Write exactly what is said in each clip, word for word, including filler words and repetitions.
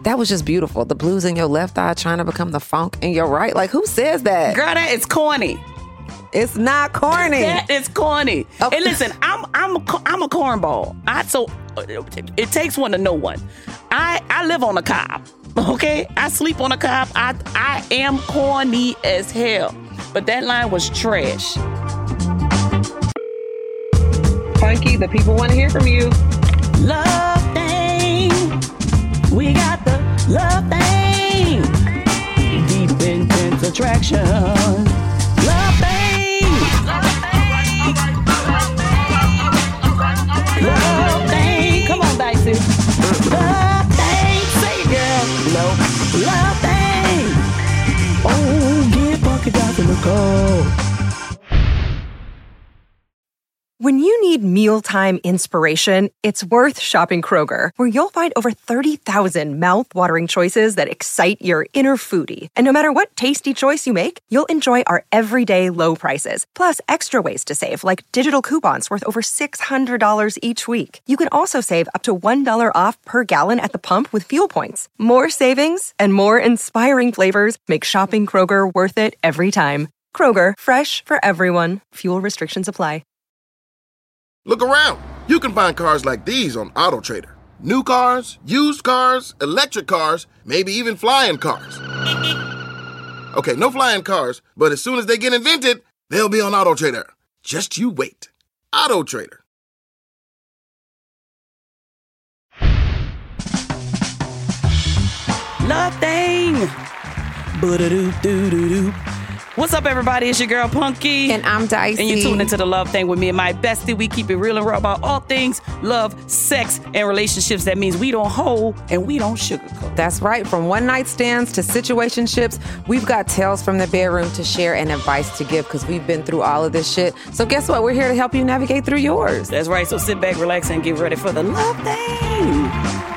That was just beautiful. The blues in your left eye trying to become the funk in your right. Like, who says that? Girl, that is corny. It's not corny. That is corny. Okay. And listen, I'm I'm a, I'm a cornball. I so it, it takes one to know one. I I live on a cob. Okay, I sleep on a cob. I I am corny as hell. But that line was trash. Punky, the people want to hear from you. Love thing. We got the love thing. Deep intense attraction. Love thing. Love thing. Come on, Dicey. Love thing. Say it, girl. No. Love thing. Oh, give Punky Dicey a call. When you need mealtime inspiration, it's worth shopping Kroger, where you'll find over thirty thousand mouth-watering choices that excite your inner foodie. And no matter what tasty choice you make, you'll enjoy our everyday low prices, plus extra ways to save, like digital coupons worth over six hundred dollars each week. You can also save up to one dollar off per gallon at the pump with fuel points. More savings and more inspiring flavors make shopping Kroger worth it every time. Kroger, fresh for everyone. Fuel restrictions apply. Look around. You can find cars like these on AutoTrader. New cars, used cars, electric cars, maybe even flying cars. Okay, no flying cars, but as soon as they get invented, they'll be on AutoTrader. Just you wait. AutoTrader. Love thing. Ba-da-doo-doo-doo-doo. What's up, everybody? It's your girl, Punky. And I'm Dicey. And you're tuned into The Love Thing with me and my bestie. We keep it real and raw about all things love, sex, and relationships. That means we don't hold and we don't sugarcoat. That's right. From one-night stands to situationships, we've got tales from the bedroom to share and advice to give because we've been through all of this shit. So guess what? We're here to help you navigate through yours. That's right. So sit back, relax, and get ready for The Love Thing.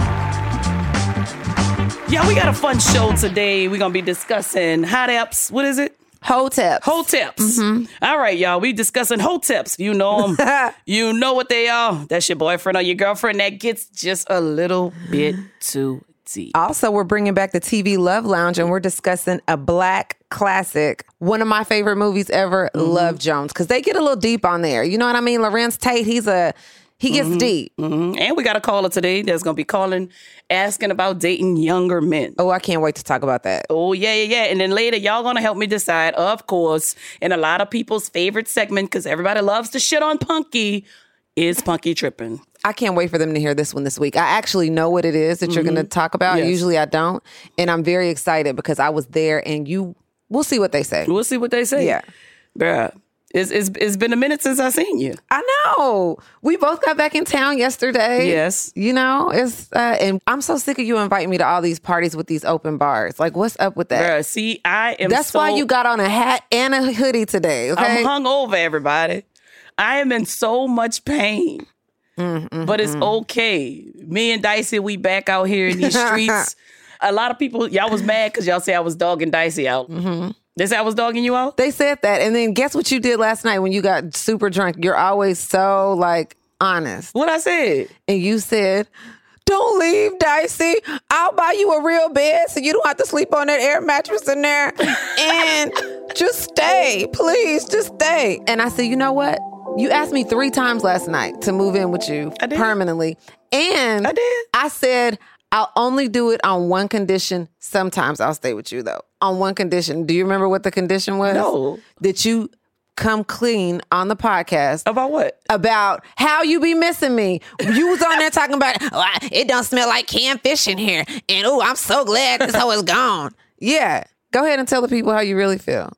Yeah, we got a fun show today. We're going to be discussing hot apps. What is it? Hoteps. Hoteps. Mm-hmm. All right, y'all. We discussing hoteps. You know them. You know what they are. That's your boyfriend or your girlfriend that gets just a little bit too deep. Also, we're bringing back the T V Love Lounge, and we're discussing a black classic. One of my favorite movies ever, mm-hmm. Love Jones, because they get a little deep on there. You know what I mean? Lorenz Tate, he's a... He gets mm-hmm. deep. Mm-hmm. And we got a caller today that's going to be calling, asking about dating younger men. Oh, I can't wait to talk about that. Oh, yeah, yeah, yeah. And then later, y'all going to help me decide, of course, in a lot of people's favorite segment, because everybody loves to shit on Punky, is Punky tripping? I can't wait for them to hear this one this week. I actually know what it is that mm-hmm. you're going to talk about. Yes. Usually I don't. And I'm very excited because I was there and you, we'll see what they say. We'll see what they say. Yeah. Bruh. It's, it's, it's been a minute since I seen you. I know. We both got back in town yesterday. Yes. You know, it's uh, and I'm so sick of you inviting me to all these parties with these open bars. Like, what's up with that? Bruh, see, I am That's so, why you got on a hat and a hoodie today, okay? I'm hungover, everybody. I am in so much pain. Mm-hmm. But it's okay. Me and Dicey, we back out here in these streets. A lot of people, y'all was mad because y'all say I was dogging Dicey out. Mm-hmm. They say I was dogging you out? They said that. And then guess what you did last night when you got super drunk? You're always so, like, honest. What I said? And you said, don't leave, Dicey. I'll buy you a real bed so you don't have to sleep on that air mattress in there. And just stay. Please, just stay. And I said, you know what? You asked me three times last night to move in with you I did. permanently. And I did. I said, I'll only do it on one condition. Sometimes I'll stay with you, though. On one condition. Do you remember what the condition was? No. That you come clean on the podcast. About what? About how you be missing me. You was on there talking about, oh, I, it don't smell like canned fish in here. And, oh, I'm so glad this hoe is gone. Yeah. Go ahead and tell the people how you really feel.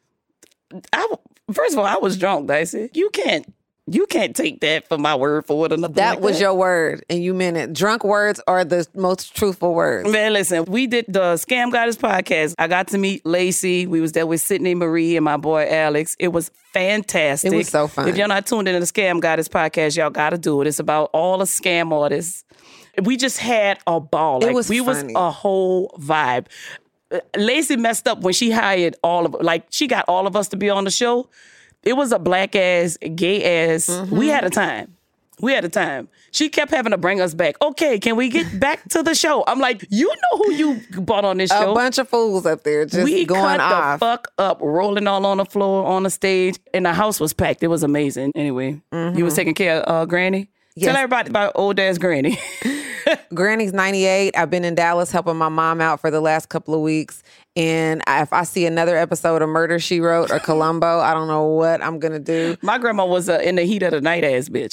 I, first of all, I was drunk, Dicey. You can't. You can't take that for my word for it or nothing That like was that. your word, and you meant it. Drunk words are the most truthful words. Man, listen, we did the Scam Goddess podcast. I got to meet Lacey. We was there with Sydney Marie and my boy Alex. It was fantastic. It was so fun. If y'all not tuned into the Scam Goddess podcast, y'all got to do it. It's about all the scam artists. We just had a ball. Like, it was we funny. was a whole vibe. Lacey messed up when she hired all of, like, she got all of us to be on the show. It was a black ass, gay ass. Mm-hmm. We had a time. We had a time. She kept having to bring us back. Okay, can we get back to the show? I'm like, you know who you brought on this show. A bunch of fools up there just we going cut off. the fuck up, rolling all on the floor on the stage, and the house was packed. It was amazing. Anyway, mm-hmm. you was taking care of uh, Granny? Yes. Tell everybody about old ass Granny. Granny's ninety-eight. I've been in Dallas helping my mom out for the last couple of weeks. And if I see another episode of Murder, She Wrote or Columbo, I don't know what I'm going to do. My grandma was uh, in the heat of the night ass bitch.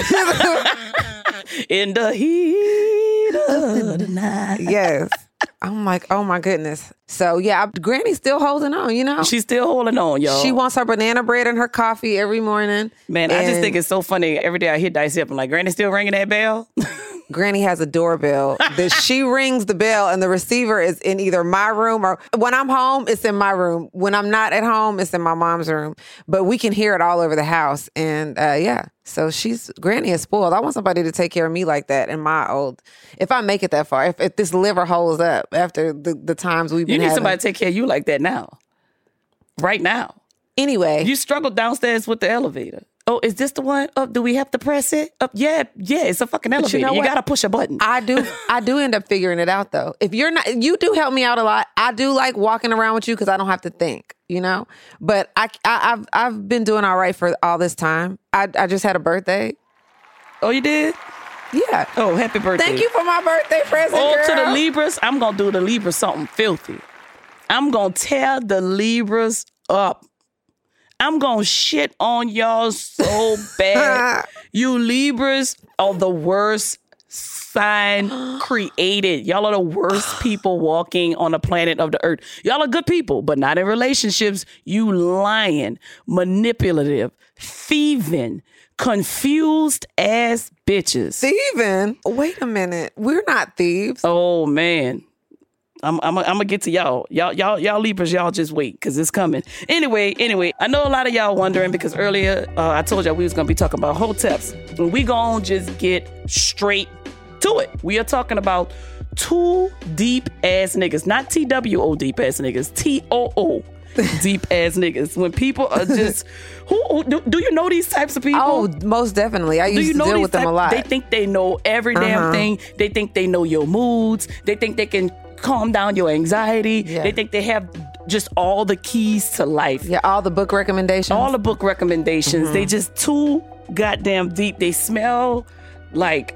In the heat of the night. Yes. I'm like, oh my goodness. So yeah, Granny's still holding on, you know? She's still holding on, y'all. She wants her banana bread and her coffee every morning. Man, I just think it's so funny. Every day I hit Dicey up, I'm like, Granny still ringing that bell? Granny has a doorbell that she rings the bell and the receiver is in either my room or when I'm home, it's in my room. When I'm not at home, it's in my mom's room. But we can hear it all over the house. And uh, yeah, so she's, Granny is spoiled. I want somebody to take care of me like that in my old, if I make it that far, if, if this liver holds up after the, the times we've been You need having. somebody to take care of you like that now. Right now. Anyway. You struggled downstairs with the elevator. Oh, is this the one? Oh, do we have to press it? Oh, yeah, yeah, it's a fucking elevator. You know you what? gotta push a button. I do I do end up figuring it out though. If you're not, you do help me out a lot. I do like walking around with you because I don't have to think, you know? But I, I, I've I've been doing all right for all this time. I, I just had a birthday. Oh, you did? Yeah. Oh, happy birthday. Thank you for my birthday present, Oh, girl. to the Libras, I'm gonna do the Libras something filthy. I'm gonna tear the Libras up. I'm gonna shit on y'all so bad. You Libras are the worst sign created. Y'all are the worst people walking on the planet of the earth. Y'all are good people, but not in relationships. You lying, manipulative, thieving, confused ass bitches. Thieving? Wait a minute. We're not thieves. Oh man. I'm I'm I'm gonna get to y'all. Y'all y'all y'all Libras, y'all just wait because it's coming. Anyway, anyway, I know a lot of y'all wondering because earlier uh, I told y'all we was gonna be talking about hoteps. And we gonna just get straight to it. We are talking about two deep ass niggas, not T W O deep ass niggas, T O O deep ass niggas. When people are just who, who do, do you know these types of people? Oh, most definitely. I Do used you to know deal these with them type- a lot. They think they know every damn Uh-huh. thing. They think they know your moods. They think they can calm down your anxiety. Yeah. They think they have just all the keys to life. Yeah, all the book recommendations. All the book recommendations. Mm-hmm. They just too goddamn deep. They smell like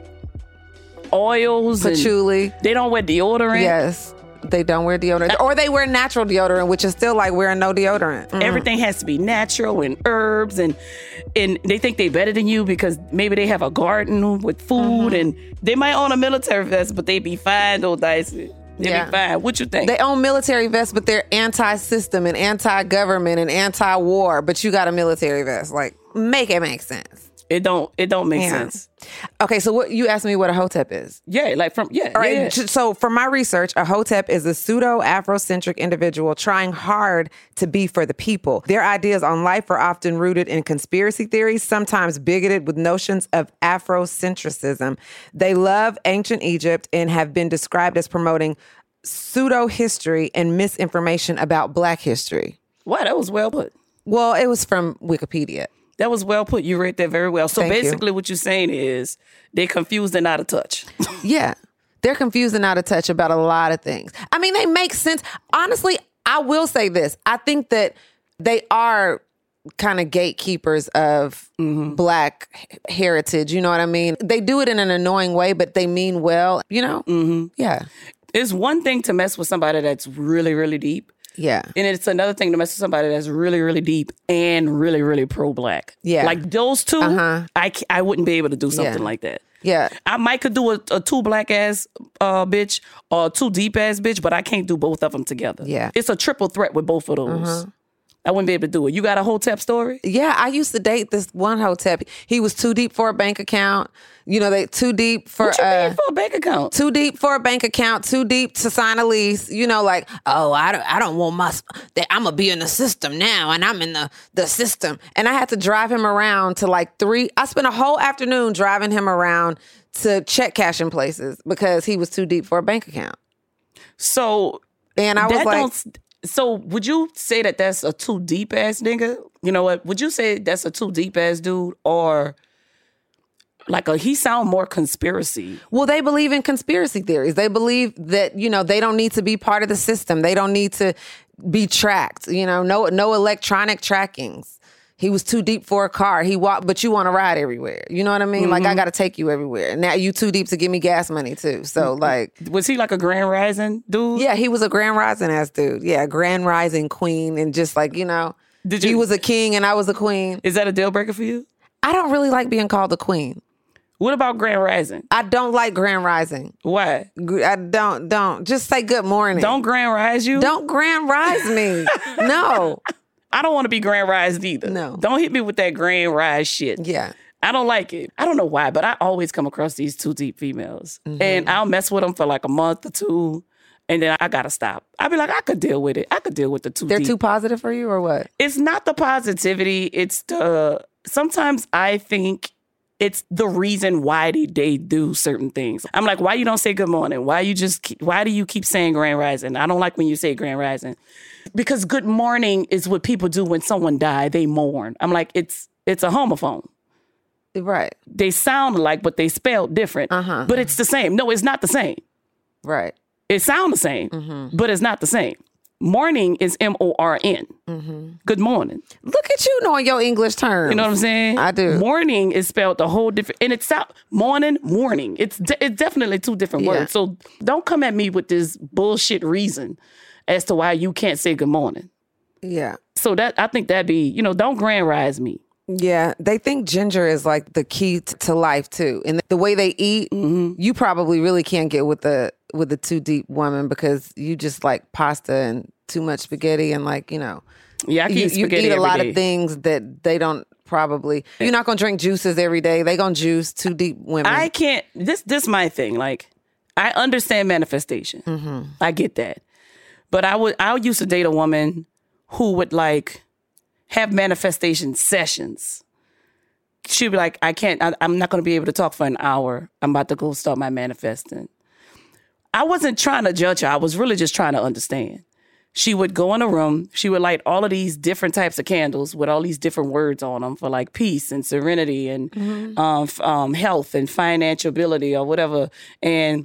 oils. and patchouli. They don't wear deodorant. Yes. They don't wear deodorant. Or they wear natural deodorant, which is still like wearing no deodorant. Mm. Everything has to be natural and herbs, and and they think they better than you because maybe they have a garden with food, Mm-hmm. and they might own a military vest, but they be fine though, Dicey. They Yeah. be fine. What you think? They own military vests, but they're anti-system and anti-government and anti-war, but you got a military vest. Like, make it make sense. it don't. It don't make Yeah. sense. Okay, so what you asked me what a hotep is. Yeah, like from yeah. All right. yeah. j- So for my research, a hotep is a pseudo-Afrocentric individual trying hard to be for the people. Their ideas on life are often rooted in conspiracy theories, sometimes bigoted with notions of Afrocentricism. They love ancient Egypt and have been described as promoting pseudo-history and misinformation about Black history. Wow, that was well put. Well, it was from Wikipedia. That was well put. You read that very well. So Thank you. basically, what you're saying is they're confused and out of touch. Yeah. They're confused and out of touch about a lot of things. I mean, they make sense. Honestly, I will say this. I think that they are kind of gatekeepers of Mm-hmm. Black h- heritage. You know what I mean? They do it in an annoying way, but they mean well, you know? Mm-hmm. Yeah. It's one thing to mess with somebody that's really, really deep. Yeah. And it's another thing to mess with somebody that's really, really deep and really, really pro-Black. Yeah. Like those two, Uh-huh. I, c- I wouldn't be able to do something Yeah. like that. Yeah. I might could do a, a two black ass uh, bitch or a two deep ass bitch, but I can't do both of them together. Yeah. It's a triple threat with both of those. I wouldn't be able to do it. You got a hotep story? Yeah, I used to date this one hotep. He was too deep for a bank account. You know, they too deep for What you uh, mean for a bank account? too deep for a bank account, too deep to sign a lease. You know, like, oh, I don't, I don't want my, that I'm gonna be in the system now, and I'm in the the system. And I had to drive him around to like three. I spent a whole afternoon driving him around to check cashing places because he was too deep for a bank account. So And I was that like, don't. So would you say that that's a too deep ass nigga? You know what? Would you say that's a too deep ass dude, or like a, he sound more conspiracy. Well, they believe in conspiracy theories. They believe that, you know, they don't need to be part of the system. They don't need to be tracked. You know, no, no electronic trackings. He was too deep for a car. He walked, but you want to ride everywhere. You know what I mean? Mm-hmm. Like, I got to take you everywhere. Now you too deep to give me gas money too. So like, was he like a Grand Rising dude? Yeah, he was a Grand Rising ass dude. Yeah, Grand Rising queen, and just like, you know, Did you, he was a king and I was a queen. Is that a deal breaker for you? I don't really like being called a queen. What about Grand Rising? I don't like Grand Rising. Why? I don't, don't. Just say good morning. Don't Grand Rise you? Don't Grand Rise me. No. I don't want to be Grand Rised either. No. Don't hit me with that Grand Rise shit. Yeah. I don't like it. I don't know why, but I always come across these too deep females. Mm-hmm. And I'll mess with them for like a month or two, and then I gotta stop. I'll be like, I could deal with it. I could deal with the too They're deep. They're too positive for you or what? It's not the positivity. It's the... Sometimes I think it's the reason why they, they do certain things. I'm like, why you don't say good morning? Why you just keep, why do you keep saying Grand Rising? I don't like when you say Grand Rising. Because good morning is what people do when someone died. They mourn. I'm like, it's it's a homophone. Right. They sound alike, but they spelled different. Uh-huh. But it's the same. No, it's not the same. Right. It sounds the same, mm-hmm. but it's not the same. Morning is M O R N. Mm-hmm. Good morning. Look at you knowing your English terms. You know what I'm saying? I do. Morning is spelled a whole different, and it's out morning, morning. It's de- it's definitely two different yeah. words. So don't come at me with this bullshit reason as to why you can't say good morning. Yeah. So that I think that'd be, you know, don't Grand Rise me. Yeah, they think ginger is like the key t- to life too, and the way they eat, mm-hmm. you probably really can't get with the with the too deep woman because you just like pasta and too much spaghetti and like you know, yeah, I can you, eat spaghetti you eat a every lot day. of things that they don't probably. You're not gonna drink juices every day. They gonna juice too deep women. I can't. This this my thing. Like I understand manifestation. Mm-hmm. I get that, but I would I used to date a woman who would like. have manifestation sessions. She'd be like, I can't, I, I'm not going to be able to talk for an hour. I'm about to go start my manifesting. I wasn't trying to judge her. I was really just trying to understand. She would go in a room. She would light all of these different types of candles with all these different words on them for like peace and serenity and mm-hmm. um, f- um, health and financial ability or whatever. And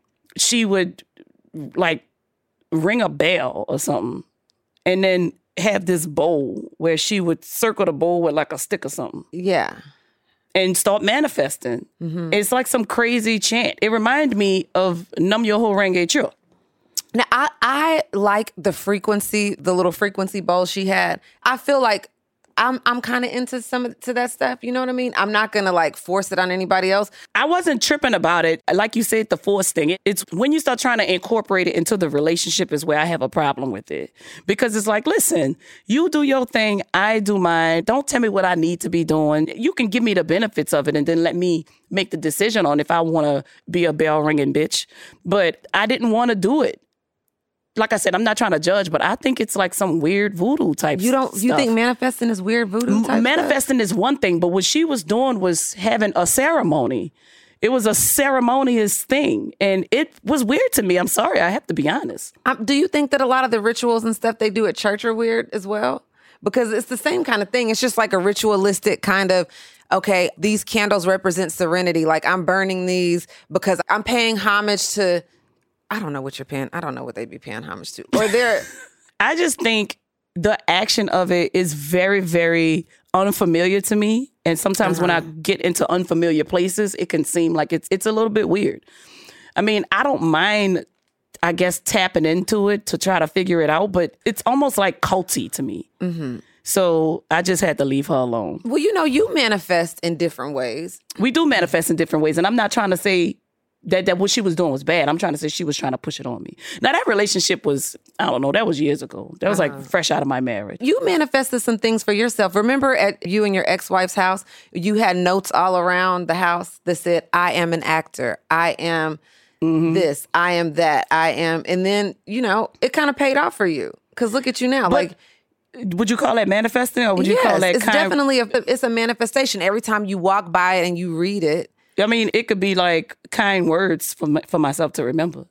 she would like ring a bell or something. And then have this bowl where she would circle the bowl with like a stick or something. Yeah. And start manifesting. Mm-hmm. It's like some crazy chant. It reminded me of Nam Myoho Renge Kyo. Now, I, I like the frequency, the little frequency bowl she had. I feel like I'm I'm kind of into some of to that stuff. You know what I mean? I'm not going to like force it on anybody else. I wasn't tripping about it. Like you said, the force thing. It's when you start trying to incorporate it into the relationship is where I have a problem with it. Because it's like, listen, you do your thing, I do mine. Don't tell me what I need to be doing. You can give me the benefits of it and then let me make the decision on if I want to be a bell ringing bitch. But I didn't want to do it. Like I said, I'm not trying to judge, but I think it's like some weird voodoo type You don't? stuff. You think manifesting is weird voodoo type Manifesting stuff? is one thing, but what she was doing was having a ceremony. It was a ceremonious thing, and it was weird to me. I'm sorry, I have to be honest. Um, do you think that a lot of the rituals and stuff they do at church are weird as well? Because it's the same kind of thing. It's just like a ritualistic kind of, okay, these candles represent serenity. Like I'm burning these because I'm paying homage to... I don't know what you're paying. I don't know what they'd be paying homage to. Or they're... I just think the action of it is very, very unfamiliar to me. And sometimes uh-huh. when I get into unfamiliar places, it can seem like it's it's a little bit weird. I mean, I don't mind, I guess, tapping into it to try to figure it out, but it's almost like culty to me. Mm-hmm. So I just had to leave her alone. Well, you know, you manifest in different ways. We do manifest in different ways. And I'm not trying to say... That, that what she was doing was bad. I'm trying to say she was trying to push it on me. Now, that relationship was, I don't know, that was years ago. That was uh-huh. like fresh out of my marriage. You manifested some things for yourself. Remember at you and your ex-wife's house, you had notes all around the house that said, I am an actor. I am mm-hmm. this. I am that. I am. And then, you know, it kind of paid off for you. Because look at you now. But, like, would you call that manifesting or would you yes, call that it's kind definitely a, it's a manifestation. Every time you walk by it and you read it, I mean, it could be like kind words for my, for myself to remember.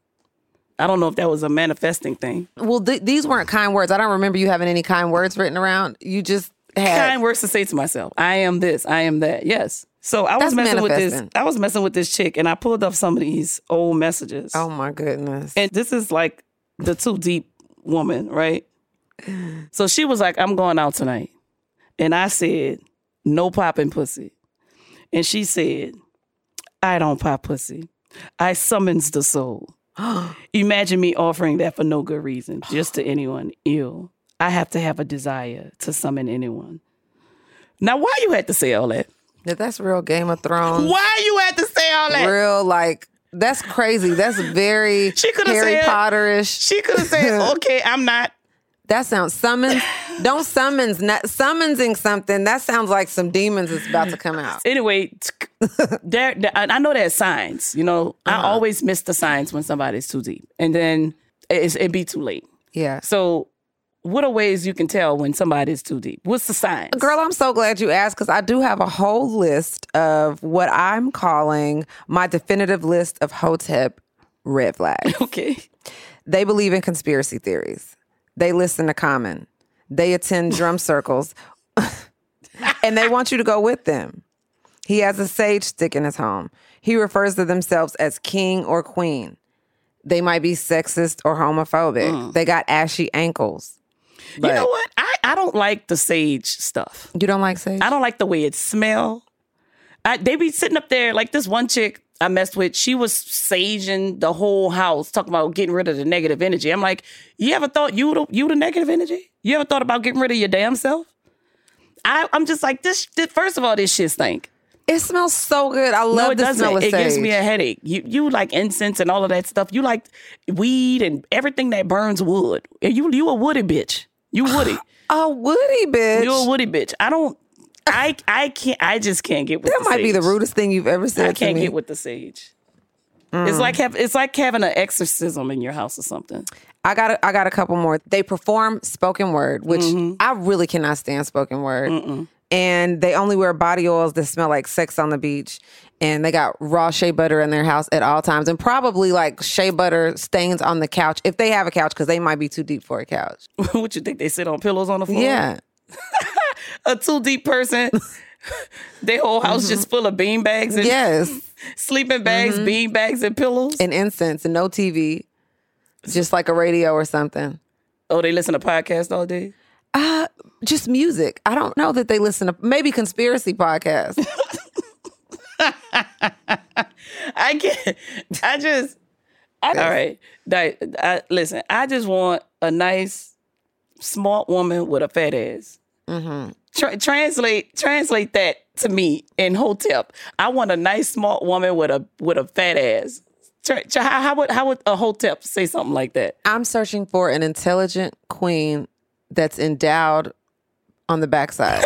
I don't know if that was a manifesting thing. Well, th- these weren't kind words. I don't remember you having any kind words written around. You just had... Kind words to say to myself. I am this. I am that. Yes. So I was That's messing with this. manifesting. I was messing with this chick, and I pulled up some of these old messages. Oh my goodness. And this is like the Too Deep woman, right? So she was like, I'm going out tonight. And I said, no popping pussy. And she said, I don't pop pussy. I summons the soul. Imagine me offering that for no good reason, just to anyone. Ew. I have to have a desire to summon anyone. Now, why you had to say all that? Yeah, that's real Game of Thrones. Why you had to say all that? Real, like, that's crazy. That's very She coulda Harry said- Potter-ish. She could have said, okay, I'm not. That sounds summons. Don't summons. Not, summonsing something. That sounds like some demons is about to come out. Anyway, there, there- I know there's signs. You know, Uh-huh. I always miss the signs when somebody's too deep. And then it's, it'd be too late. Yeah. So what are ways you can tell when somebody's too deep? What's the signs? Girl, I'm so glad you asked because I do have a whole list of what I'm calling my definitive list of Hotep red flags. Okay. They believe in conspiracy theories. They listen to Common. They attend drum circles. And they want you to go with them. He has a sage stick in his home. He refers to themselves as king or queen. They might be sexist or homophobic. Mm. They got ashy ankles. You But- know what? I, I don't like the sage stuff. You don't like sage? I don't like the way it smell. I, they be sitting up there like this one chick I messed with. She was saging the whole house, talking about getting rid of the negative energy. I'm like, you ever thought you the, you the negative energy? You ever thought about getting rid of your damn self? I, I'm just like, this, this. First of all, this shit stink. It smells so good. I love No, it the smell doesn't. of It sage. gives me a headache. You you like incense and all of that stuff. You like weed and everything that burns wood. And you you a woody bitch. You woody. A woody bitch. You a woody bitch. I don't. I I can't. I just can't get with that the might be the sage. rudest thing you've ever said I can't to me. get with the sage. It's like have, it's like having an exorcism in your house or something. I got a, I got a couple more. They perform spoken word, which Mm-hmm. I really cannot stand spoken word. Mm-mm. And they only wear body oils that smell like sex on the beach. And they got raw shea butter in their house at all times. And probably like shea butter stains on the couch, if they have a couch, because they might be too deep for a couch. What you think they sit on pillows on the floor? Yeah. A too deep person. Their whole house just full of bean bags and Yes. sleeping bags, bean bags, and pillows. And incense and no T V. Just like a radio or something. Oh, they listen to podcasts all day? Uh, just music. I don't know that they listen to maybe conspiracy podcasts. I can't. I just. I, all right. I, I, listen, I just want a nice, smart woman with a fat ass. Mm-hmm. Tra- translate translate that to me in Hotep. I want a nice, smart woman with a with a fat ass. Tra- tra- how, how would how would a Hotep say something like that? I'm searching for an intelligent queen that's endowed on the backside.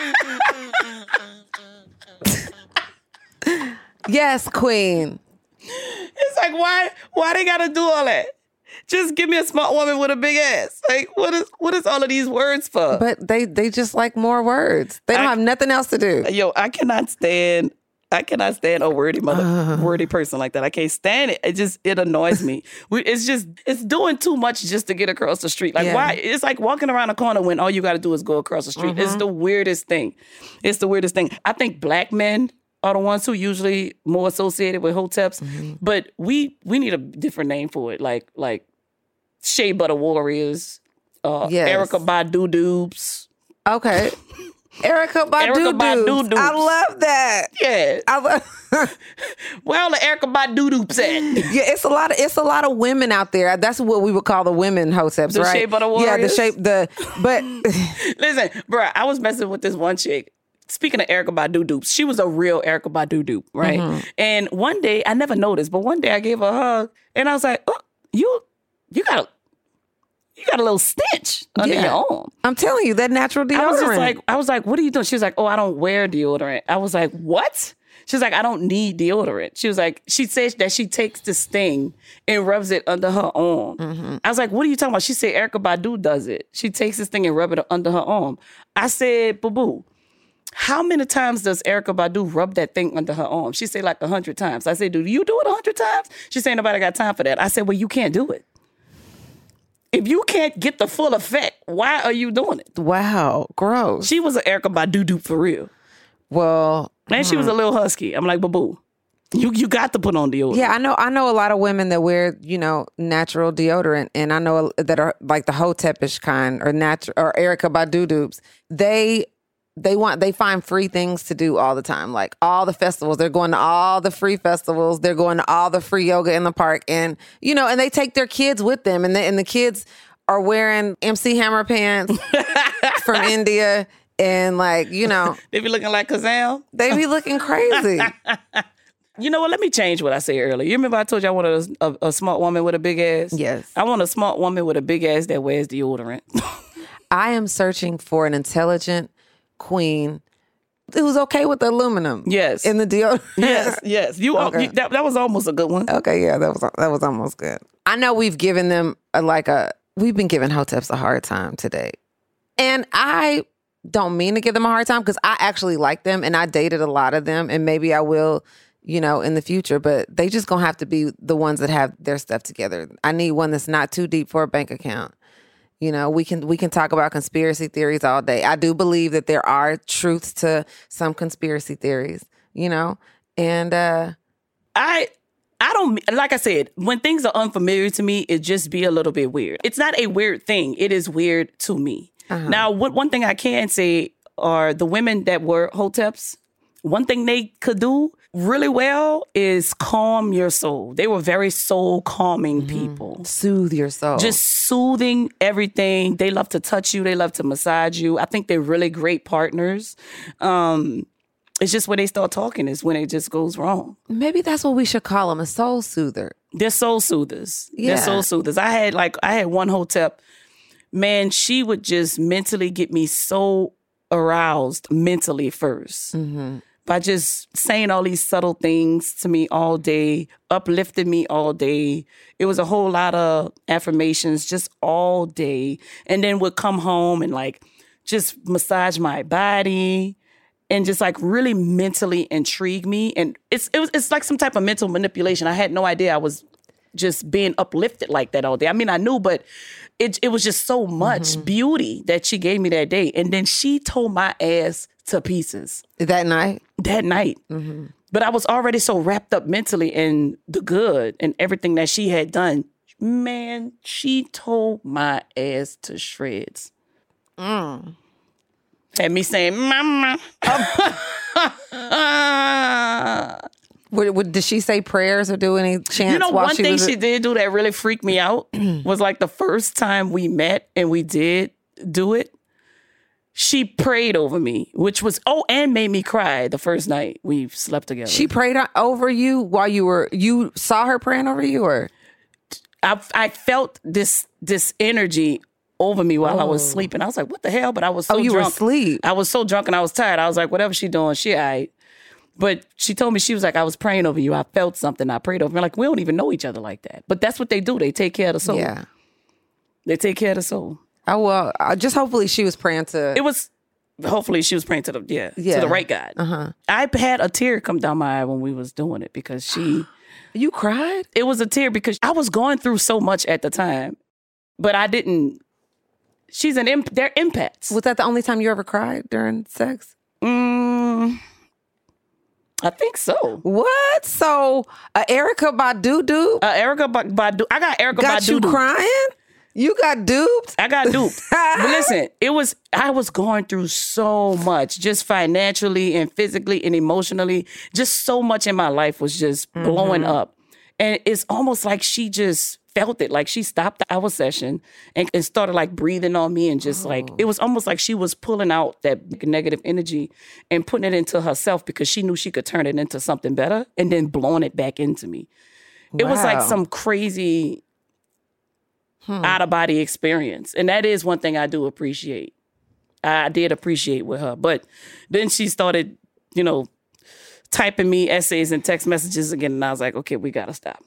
Yes, queen. It's like why why they gotta do all that? Just give me a smart woman with a big ass. Like what is what is all of these words for? But they they just like more words. They don't I- have nothing else to do. Yo, I cannot stand. I cannot stand a wordy mother, Uh. wordy person like that. I can't stand it. It just it annoys me. We, it's just it's doing too much just to get across the street. Like Yeah. why? It's like walking around a corner when all you got to do is go across the street. Mm-hmm. It's the weirdest thing. It's the weirdest thing. I think black men are the ones who usually more associated with Hoteps, Mm-hmm. but we we need a different name for it. Like like Shea Butter Warriors, uh, Yes. Erica Badu Dupes. Okay. Erica Badu. Erica Badu Dupes. Dupes. I love that. Yeah. I love Well, the Erica Badu Dupes at. Yeah, it's a lot of it's a lot of women out there. That's what we would call the women hoteps, The right? Shea Butter Yeah, the Warriors? shape the but Listen, bro, I was messing with this one chick. Speaking of Erica Badu dupes, she was a real Erica Badu dupe, right? Mm-hmm. And one day, I never noticed, but one day I gave her a hug, and I was like, "Oh, you, you got a, you got a little stench under Yeah. your arm." I'm telling you, that natural deodorant. I was just like, I was like, "What are you doing?" She was like, "Oh, I don't wear deodorant." I was like, "What?" She's like, "I don't need deodorant." She was like, she says that she takes this thing and rubs it under her arm. Mm-hmm. I was like, "What are you talking about?" She said, "Erica Badu does it. She takes this thing and rub it under her arm." I said, "Boo boo. How many times does Erica Badu rub that thing under her arm?" She said like a hundred times. I said, "Do you do it a hundred times?" She said, "Nobody got time for that." I said, "Well, you can't do it. If you can't get the full effect, why are you doing it?" wow, gross. She was an Erica Badu dupe for real. Well, And she was a little husky. I'm like, boo-boo, you you got to put on deodorant. Yeah, I know. I know a lot of women that wear, you know, natural deodorant, and I know that are like the Hotepish kind or natural or Erykah Badu dupes. They they want they find free things to do all the time, like all the festivals. They're going to all the free festivals. They're going to all the free yoga in the park, and you know, and they take their kids with them, and they, and the kids are wearing M C Hammer pants from India. And like, you know. They be looking like Kazam. They be looking crazy. You know what? Let me change what I said earlier. You remember I told you I wanted a, a, a smart woman with a big ass? Yes. I want a smart woman with a big ass that wears deodorant. I am searching for an intelligent queen who's okay with the aluminum. Yes. In the deodorant. Yes, yes. You, Okay. you that, that was almost a good one. Okay, yeah, that was that was almost good. I know we've given them a, like a, we've been giving Hoteps a hard time today. And I don't mean to give them a hard time because I actually like them and I dated a lot of them and maybe I will, you know, in the future, but they just gonna have to be the ones that have their stuff together. I need one that's not too deep for a bank account. You know, we can we can talk about conspiracy theories all day. I do believe that there are truths to some conspiracy theories, you know, and uh I I don't, like I said, when things are unfamiliar to me, it just be a little bit weird. It's not a weird thing. It is weird to me. Uh-huh. Now, what, one thing I can say are the women that were Hoteps, one thing they could do really well is calm your soul. They were very soul calming mm-hmm. people. Soothe your soul. Just soothing everything. They love to touch you. They love to massage you. I think they're really great partners. Um, it's just when they start talking is when it just goes wrong. Maybe that's what we should call them, a soul soother. They're soul soothers. Yeah. They're soul soothers. I had like, I had one Hotep. Man, she would just mentally get me so aroused mentally first mm-hmm. by just saying all these subtle things to me all day, uplifted me all day. It was a whole lot of affirmations just all day. And then would come home and like just massage my body and just like really mentally intrigue me. And it's it was it's like some type of mental manipulation. I had no idea I was just being uplifted like that all day. I mean, I knew, but it it was just so much mm-hmm. beauty that she gave me that day. And then she tore my ass to pieces. That night? That night. Mm-hmm. But I was already so wrapped up mentally in the good and everything that she had done. Man, she tore my ass to shreds. Mm. Had me saying, mama. What, what, did she say prayers or do any chants? You know, while one she thing was she did do that really freaked me out was like the first time we met and we did do it, she prayed over me, which was, oh, and made me cry the first night we slept together. She prayed over you while you were, you saw her praying over you or? I, I felt this this energy over me while oh. I was sleeping. I was like, what the hell? But I was so drunk. Oh, you drunk. were asleep. I was so drunk and I was tired. I was like, whatever she doing, she all right. But she told me, she was like, I was praying over you. I felt something. I prayed over you. Like, we don't even know each other like that. But that's what they do. They take care of the soul. Yeah. They take care of the soul. Oh, well, uh, just hopefully she was praying to... It was, hopefully she was praying to the, yeah, yeah. to the right God. Uh-huh. I had a tear come down my eye when we was doing it because she... You cried? It was a tear because I was going through so much at the time. But I didn't... She's an... Imp, they're empaths. Was that the only time you ever cried during sex? Mm... I think so. What? So, uh, Erykah Badu dupe? Uh, Erykah Badu. I got Erykah got Badu. Got you crying? You got duped? I got duped. But listen, it was, I was going through so much, just financially and physically and emotionally. Just so much in my life was just blowing mm-hmm. up. And it's almost like she just felt it. Like she stopped the hour session and, and started like breathing on me and just oh. like, it was almost like she was pulling out that negative energy and putting it into herself because she knew she could turn it into something better and then blowing it back into me. Wow. It was like some crazy hmm. out of body experience. And that is one thing I do appreciate. I did appreciate with her. But then she started, you know, typing me essays and text messages again. And I was like, okay, we got to stop.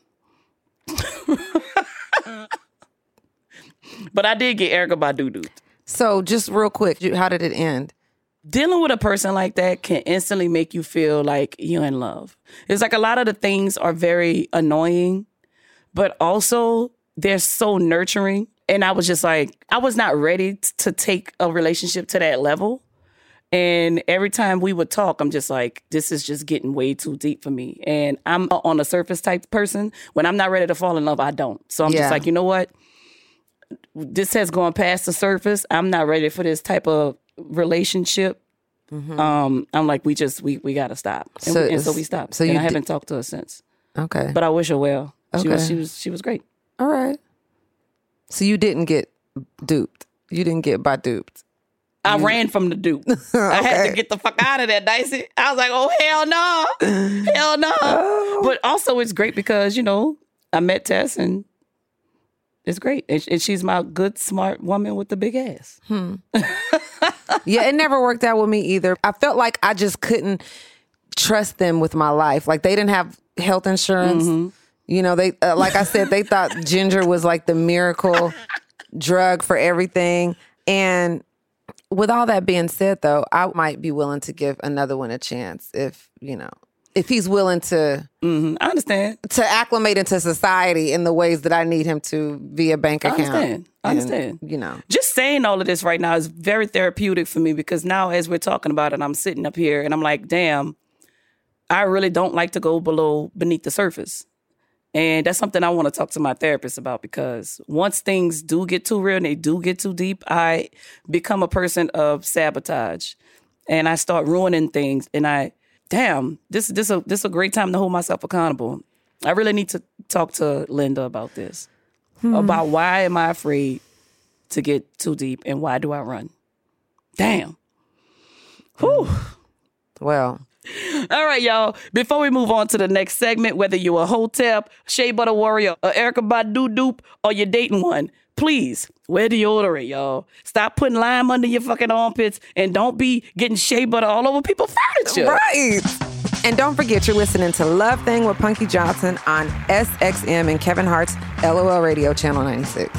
But I did get Erykah Badu duped. So just real quick, how did it end? Dealing with a person like that can instantly make you feel like you're in love. It's like a lot of the things are very annoying, but also they're so nurturing. And I was just like, I was not ready t- to take a relationship to that level. And every time we would talk, I'm just like, this is just getting way too deep for me. And I'm on a surface type person. When I'm not ready to fall in love, I don't. So I'm Yeah. just like, you know what? This has gone past the surface. I'm not ready for this type of relationship. Mm-hmm. Um, I'm like, we just, we we got to stop. And, So we, and so it's- we stopped. so and you I di- haven't talked to her since. Okay. But I wish her well. She was, Okay. she was, she was great. All right. So you didn't get duped. You didn't get by duped. I ran from the dude. I had Okay. to get the fuck out of there, Dicey. I was like, oh, hell no. Hell no. Oh. But also it's great because, you know, I met Tess and it's great. And, and she's my good, smart woman with the big ass. Yeah, it never worked out with me either. I felt like I just couldn't trust them with my life. Like they didn't have health insurance. Mm-hmm. You know, they uh, like I said, they thought ginger was like the miracle drug for everything. And with all that being said, though, I might be willing to give another one a chance if, you know, if he's willing to hmm I understand. to acclimate into society in the ways that I need him to via bank I account. understand. I And, understand. you know. Just saying all of this right now is very therapeutic for me because now as we're talking about it, I'm sitting up here and I'm like, damn, I really don't like to go below, beneath the surface. And that's something I want to talk to my therapist about because once things do get too real and they do get too deep, I become a person of sabotage and I start ruining things. And I, damn, this this a this a great time to hold myself accountable. I really need to talk to Linda about this, about why am I afraid to get too deep and why do I run? Damn. Whew. Well, All right, y'all. Before we move on to the next segment, whether you're a Hotep, Shea Butter Warrior, or Erykah Badu dupe, or you're dating one, please wear deodorant, y'all. Stop putting lime under your fucking armpits and don't be getting shea butter all over people's furniture. right. And don't forget, you're listening to Love Thing with Punky Johnson on S X M and Kevin Hart's L O L Radio, Channel ninety-six.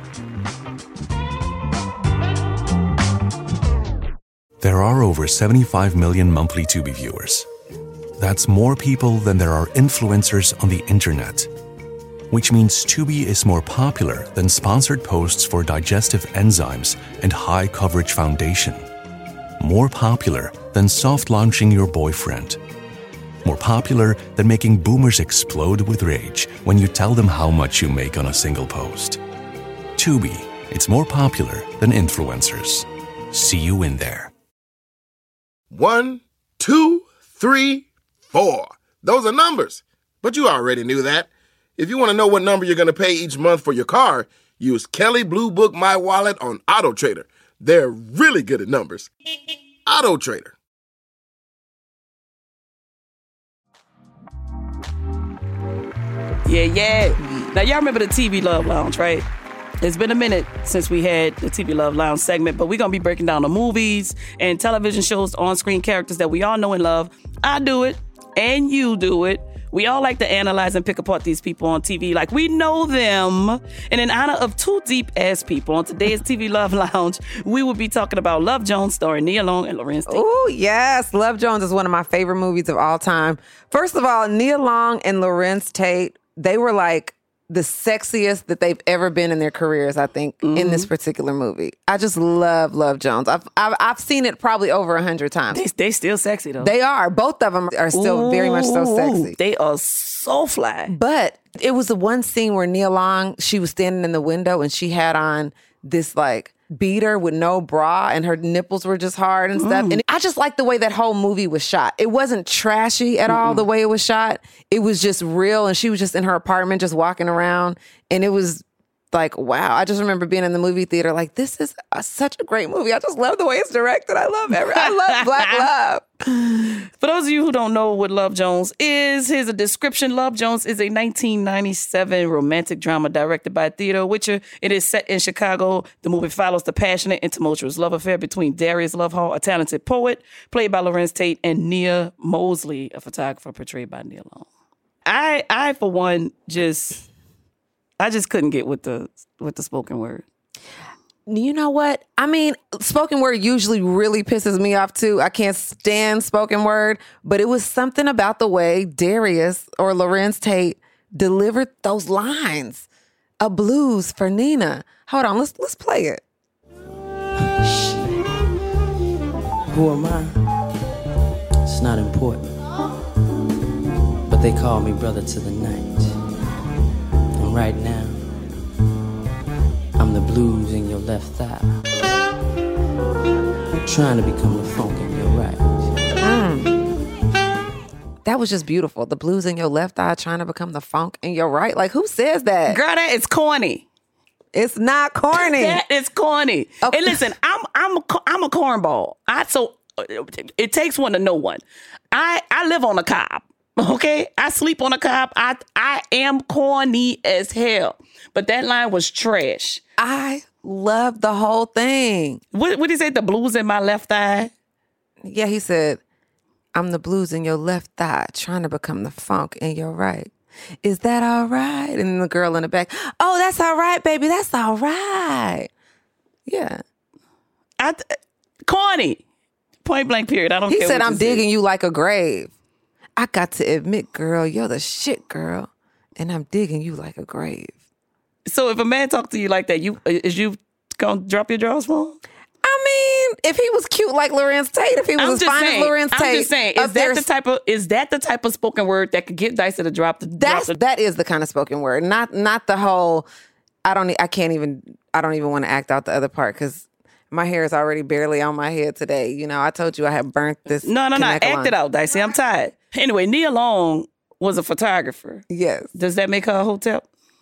There are over seventy-five million monthly Tubi viewers. That's more people than there are influencers on the internet. Which means Tubi is more popular than sponsored posts for digestive enzymes and high coverage foundation. More popular than soft launching your boyfriend. More popular than making boomers explode with rage when you tell them how much you make on a single post. Tubi, it's more popular than influencers. See you in there. One, two, three, four. Those are numbers. But you already knew that. If you want to know what number you're going to pay each month for your car, use Kelly Blue Book My Wallet on Auto Trader. They're really good at numbers. Auto Trader. Yeah, yeah. Now, y'all remember the T V Love Lounge, right? It's been a minute since we had the T V Love Lounge segment, but we're going to be breaking down the movies and television shows, on-screen characters that we all know and love. I do it, and you do it. We all like to analyze and pick apart these people on T V like we know them. And in honor of two deep-ass people on today's T V Love Lounge, we will be talking about Love Jones starring Nia Long and Lorenz Tate. Oh, yes. Love Jones is one of my favorite movies of all time. First of all, Nia Long and Lorenz Tate, they were like the sexiest that they've ever been in their careers, I think, mm-hmm. in this particular movie. I just love Love Jones. I've I've, I've seen it probably over a hundred times. They, they still sexy, though. They are. Both of them are still Ooh, very much so sexy. They are so fly. But it was the one scene where Nia Long, she was standing in the window and she had on this like beater with no bra and her nipples were just hard and stuff. Mm. And I just like the way that whole movie was shot. It wasn't trashy at Mm-mm. all the way it was shot. It was just real. And she was just in her apartment just walking around. And it was like, wow. I just remember being in the movie theater like, this is a, such a great movie. I just love the way it's directed. I love every, I love Black Love. For those of you who don't know what Love Jones is, here's a description. Love Jones is a nineteen ninety-seven romantic drama directed by Theodore Witcher. It is set in Chicago. The movie follows the passionate and tumultuous love affair between Darius Lovehall, a talented poet, played by Lorenz Tate, and Nia Mosley, a photographer portrayed by Nia Long. I, I for one, just, I just couldn't get with the with the spoken word. You know what? I mean, spoken word usually really pisses me off too. I can't stand spoken word, but it was something about the way Darius or Lorenz Tate delivered those lines. A blues for Nina. Hold on, let's let's play it. Who am I? It's not important. But they call me brother to the night. And right now, I'm the blues in your left thigh. Trying to become the funk in your right. Mm. That was just beautiful. The blues in your left eye trying to become the funk in your right. Like, who says that? Girl, that is corny. It's not corny. That is corny. Okay. And listen, I'm I'm a, I'm a cornball. I so it takes one to know one. I I live on a cob. Okay, I sleep on a cob. I I am corny as hell. But that line was trash. I love the whole thing. What what did he say? The blues in my left thigh. Yeah, he said, "I'm the blues in your left thigh, trying to become the funk in your right. Is that all right?" And then the girl in the back, "Oh, that's all right, baby. That's all right." Yeah. I corny. Point blank period. I don't He care. said, what "I'm you digging say. you like a grave. I got to admit, girl, you're the shit, girl. And I'm digging you like a grave." So if a man talk to you like that, you is you gonna drop your drawers for him? I mean, if he was cute like Lorenz Tate, if he was I'm as just fine saying. as Lorenz Tate. I'm just saying. Is up that there- the type of is that the type of spoken word that could get Dicey to drop the drop That's the, that is the kind of spoken word, not not the whole. I don't. I can't even. I don't even want to act out the other part because my hair is already barely on my head today. You know, I told you I had burnt this. No, no, no. Kaneka Act line. it out, Dicey. I'm tired. Anyway, Nia Long was a photographer. Yes, Does that make her a hotel?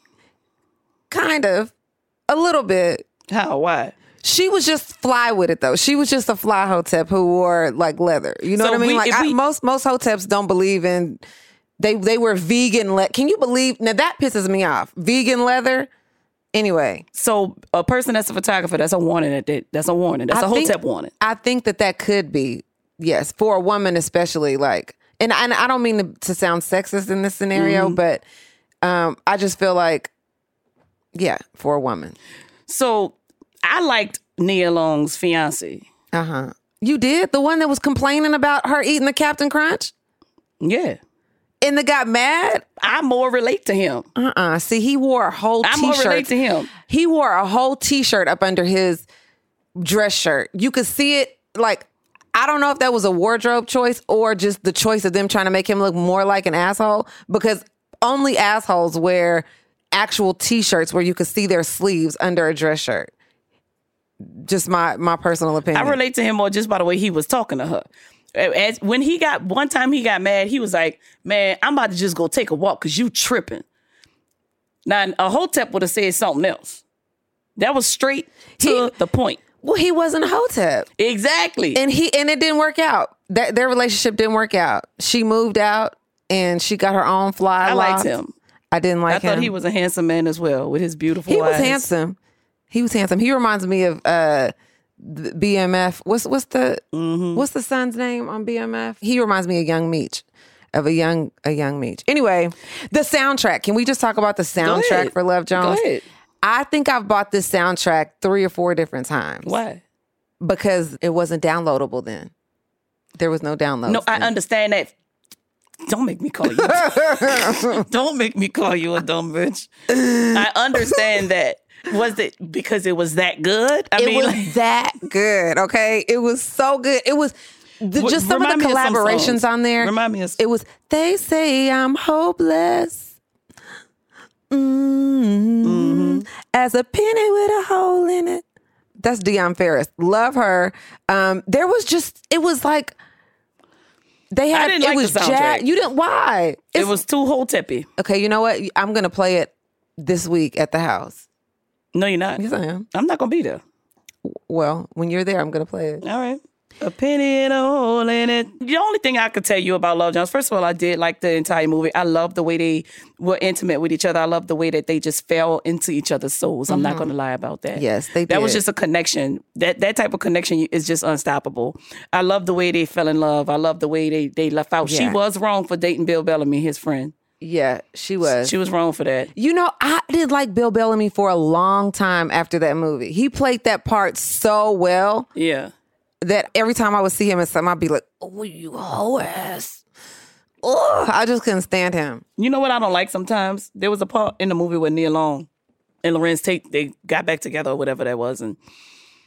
kind of, a little bit. How? Why? She was just fly with it though. She was just a fly hotep who wore like leather. You know So what I mean? we- like if I, we- most most hoteps don't believe in. They they were vegan. Le- Can you believe? Now that pisses me off. Vegan leather. Anyway, So a person that's a photographer, that's a warning. That they, that's a warning. That's I a think- hotep warning. I think that that could be, yes, for a woman especially. Like, and, and I don't mean to, to sound sexist in this scenario, Mm-hmm. but um, I just feel like, yeah, for a woman. So I liked Nia Long's fiance. Uh huh. You did? The one that was complaining about her eating the Captain Crunch? Yeah, And that got mad? I more relate to him. Uh-uh. See, he wore a whole I more t-shirt. relate to him. He wore a whole t-shirt up under his dress shirt. You could see it, like, I don't know if that was a wardrobe choice or just the choice of them trying to make him look more like an asshole, because only assholes wear actual t-shirts where you could see their sleeves under a dress shirt. Just my my personal opinion. I relate to him more just by the way he was talking to her. As when he got one time he got mad, he was like, "Man, I'm about to just go take a walk because you tripping." Now a hotep would have said something else. That was straight to He- the point. Well, he wasn't a hotep. Exactly. And he and it didn't work out. That their relationship didn't work out. She moved out and she got her own fly I liked loft. him. I didn't like I him. thought he was a handsome man as well with his beautiful He was eyes. handsome. He was handsome. He reminds me of uh, the B M F. What's what's the Mm-hmm. what's the son's name on B M F? He reminds me of Young Meech, of a young a young Meech. Anyway, the soundtrack. Can we just talk about the soundtrack ahead. for Love Jones? Go ahead. I think I've bought this soundtrack three or four different times. Why? Because it wasn't downloadable then. There was no download. No, I understand that. Don't make me call you. Don't make me call you a dumb bitch. I understand that. Was it because it was that good? I It mean, was like, that good, okay? It was so good. It was the, W- just some of remind the me of some collaborations songs. on there. Remind me of s- It was, they say I'm hopeless. Mm-hmm. As a penny with a hole in it. That's Dionne Ferris. Love her. Um, there was just, it was like, they had, didn't it like was the soundtrack. jazz. You didn't, why? it It's- was too hoteppy. Okay, you know what? I'm going to play it this week at the house. No, you're not. Yes, I am. I'm not gonna be there. Well, when you're there, I'm going to play it. All right. A penny and a hole in it. The only thing I could tell you about Love Jones, first of all, I did like the entire movie. I love the way they were intimate with each other. I love the way that they just fell into each other's souls. I'm not going to lie about that. Yes, they That was did. just a connection. That that type of connection is just unstoppable. I love the way they fell in love. I love the way they, they left out. She Yeah. was wrong for dating Bill Bellamy, his friend. Yeah, she was. She was wrong for that. You know, I did like Bill Bellamy for a long time after that movie. He played that part so well Yeah. that every time I would see him in something, I'd be like, oh, you hoe ass. Oh, I just couldn't stand him. You know what I don't like sometimes? There was a part in the movie with Nia Long and Lorenz Tate, they got back together or whatever that was. And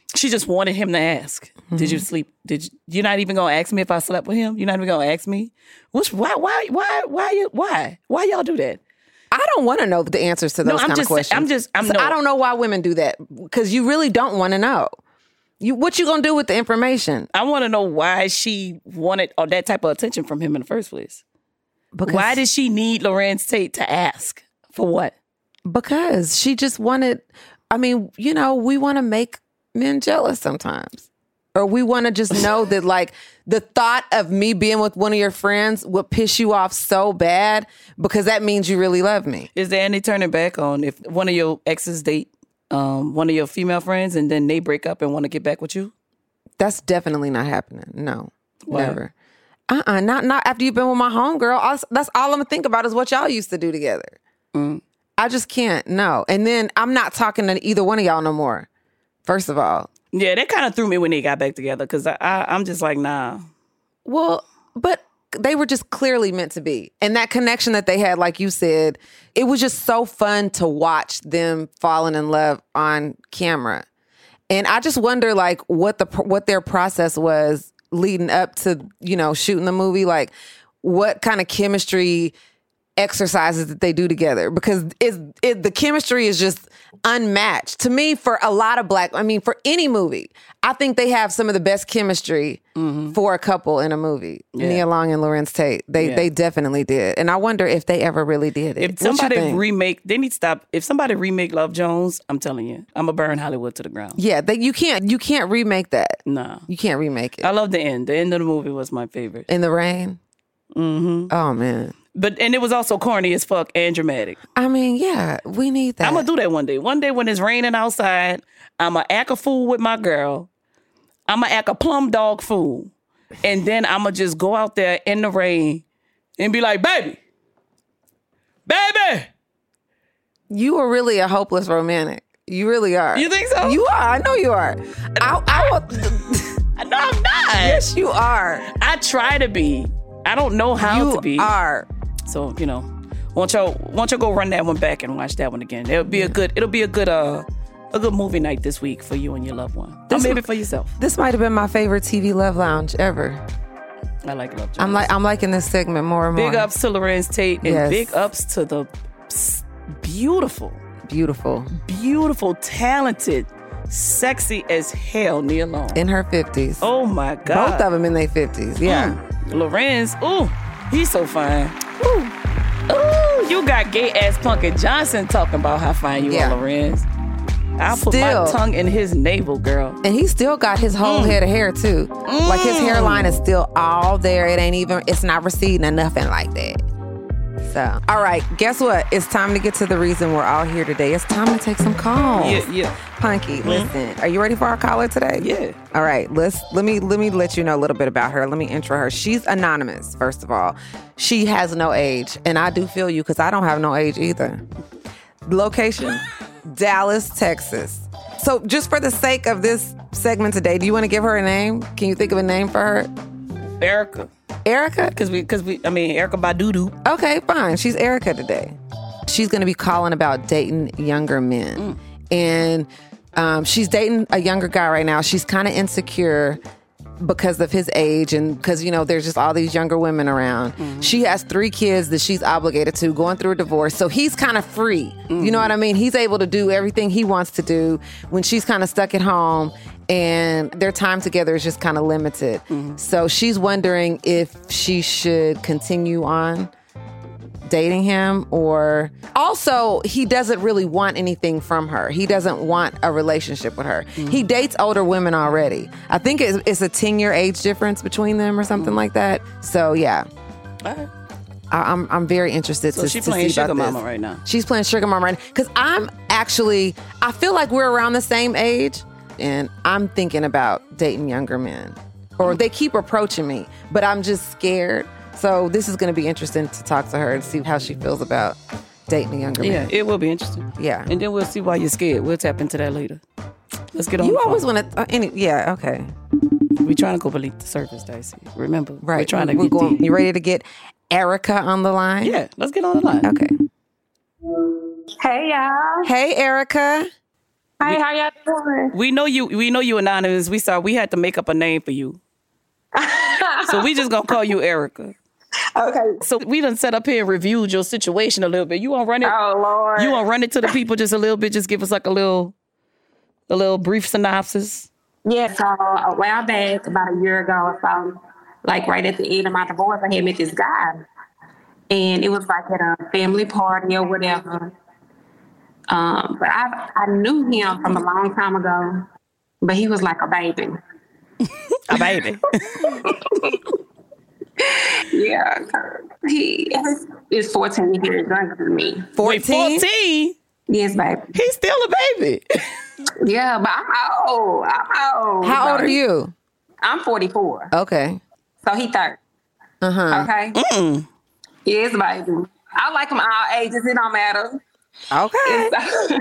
She just wanted him to ask. Mm-hmm. Did you sleep? Did you, you're not even gonna ask me if I slept with him? You're not even gonna ask me? Which why why why why you why why y'all do that? I don't want to know the answers to those no, I'm kind just, of questions. I'm just I'm so no. I don't know why women do that because you really don't want to know. You what you gonna do with the information? I want to know why she wanted all that type of attention from him in the first place. Because why did she need Lorenz Tate to ask for what? Because she just wanted. I mean, you know, we want to make men jealous sometimes. Or we want to just know that, like, the thought of me being with one of your friends would piss you off so bad because that means you really love me. Is there any turning back on if one of your exes date um, one of your female friends and then they break up and want to get back with you? That's definitely not happening. No, Why? Never. Uh-uh, not not after you've been with my homegirl. I- That's all I'm going to think about is what y'all used to do together. Mm. I just can't, no. And then I'm not talking to either one of y'all no more, first of all. Yeah, that kind of threw me when they got back together because I, I, I'm just like, nah. Well, but they were just clearly meant to be. And that connection that they had, like you said, it was just so fun to watch them falling in love on camera. And I just wonder, like, what the what their process was leading up to, you know, shooting the movie. Like, what kind of chemistry exercises that they do together, because it's, it, the chemistry is just unmatched to me for a lot of black, I mean, for any movie. I think they have some of the best chemistry mm-hmm. for a couple in a movie. Yeah. Nia Long and Lorenz Tate. They yeah. they definitely did. And I wonder if they ever really did it. If somebody remake, they need to stop. If somebody remake Love Jones, I'm telling you, I'm going to burn Hollywood to the ground. Yeah, they, you can't you can't remake that. No. You can't remake it. I love the end. The end of the movie was my favorite. In the Rain? Mm-hmm. Oh, man. But and it was also corny as fuck and dramatic. I mean, yeah, we need that. I'm gonna do that one day. One day when it's raining outside, I'm gonna act a fool with my girl. I'm gonna act a plum dog fool, and then I'm gonna just go out there in the rain and be like, "Baby, baby." You are really a hopeless romantic. You really are. You think so? You are. I know you are. I, I will. No, I'm not. Yes, you are. I try to be. I don't know how you to be. You are. So, you know, won't y'all, won't y'all go run that one back and watch that one again? It'll be yeah. a good, it'll be a good, uh, a good movie night this week for you and your loved one. This or maybe for yourself. This might have been my favorite T V love lounge ever. I like Love Jones. I'm like, I'm liking this segment more and more. Big ups to Lorenz Tate and yes. big ups to the beautiful, beautiful, beautiful, talented, sexy as hell Nia Long in her fifties. Oh my God, both of them in their fifties. Yeah, mm. Lorenz, ooh, he's so fine. Ooh. Ooh, you got gay ass Punkin Johnson talking about how fine you yeah. are, Lorenz. I'll put still, my tongue in his navel, girl. And he still got his whole mm. head of hair too. Mm. Like his hairline is still all there. It ain't even, it's not receding or nothing like that. So, all right, guess what? It's time to get to the reason we're all here today. It's time to take some calls. Yeah, yeah. Punky, mm-hmm. listen, are you ready for our caller today? Yeah. All right, let's let me let me let you know a little bit about her. Let me intro her. She's anonymous, first of all. She has no age, and I do feel you because I don't have no age either. Location, Dallas, Texas. So just for the sake of this segment today, do you want to give her a name? Can you think of a name for her? Erica. Erica? Because we, because we, I mean, Erica Badudu. Okay, fine. She's Erica today. She's going to be calling about dating younger men. Mm. And um, she's dating a younger guy right now. She's kind of insecure because of his age and because, you know, there's just all these younger women around. Mm-hmm. She has three kids that she's obligated to, going through a divorce. So he's kind of free. Mm-hmm. You know what I mean? He's able to do everything he wants to do when she's kind of stuck at home. And their time together is just kind of limited. Mm-hmm. So she's wondering if she should continue on dating him, or also he doesn't really want anything from her. He doesn't want a relationship with her. Mm-hmm. He dates older women already. I think it's, it's a ten-year age difference between them or something mm-hmm. like that. So yeah. All right. I, I'm I'm very interested so to, she's to playing see about Sugar this. Mama right now. She's playing Sugar Mama right now. Because I'm actually, I feel like we're around the same age. And I'm thinking about dating younger men. Or they keep approaching me, but I'm just scared. So this is going to be interesting to talk to her and see how she feels about dating a younger yeah, man. Yeah, it will be interesting. Yeah. And then we'll see why you're scared. We'll tap into that later. Let's get on You the always phone. want to, uh, any, yeah, okay. We're trying to go beneath the surface, Dicey. Remember, right. we're trying to we're get going, deep. You ready to get Erica on the line? Yeah, let's get on the line. Okay. Hey, y'all. Hey, Erica. Hi, how y'all doing? We know you. We know you anonymous. We saw we had to make up a name for you, so we just gonna call you Erica. Okay. So we done set up here and reviewed your situation a little bit. You want to run it? Oh Lord. You want to run it to the people just a little bit? Just give us like a little, a little brief synopsis. Yeah. So a while back, about a year ago or so, like right at the end of my divorce, I had met this guy, and it was like at a family party or whatever. Um, but I I knew him from a long time ago, but he was like a baby. A baby. Yeah, he is fourteen years younger than me. fourteen? fourteen? Yes, baby. He's still a baby. Yeah, but I'm old. I'm old. How old are you? I'm forty-four. Okay. So he thirty. Uh-huh. Okay? Mm. Yes, baby. I like them all ages. It don't matter. Okay.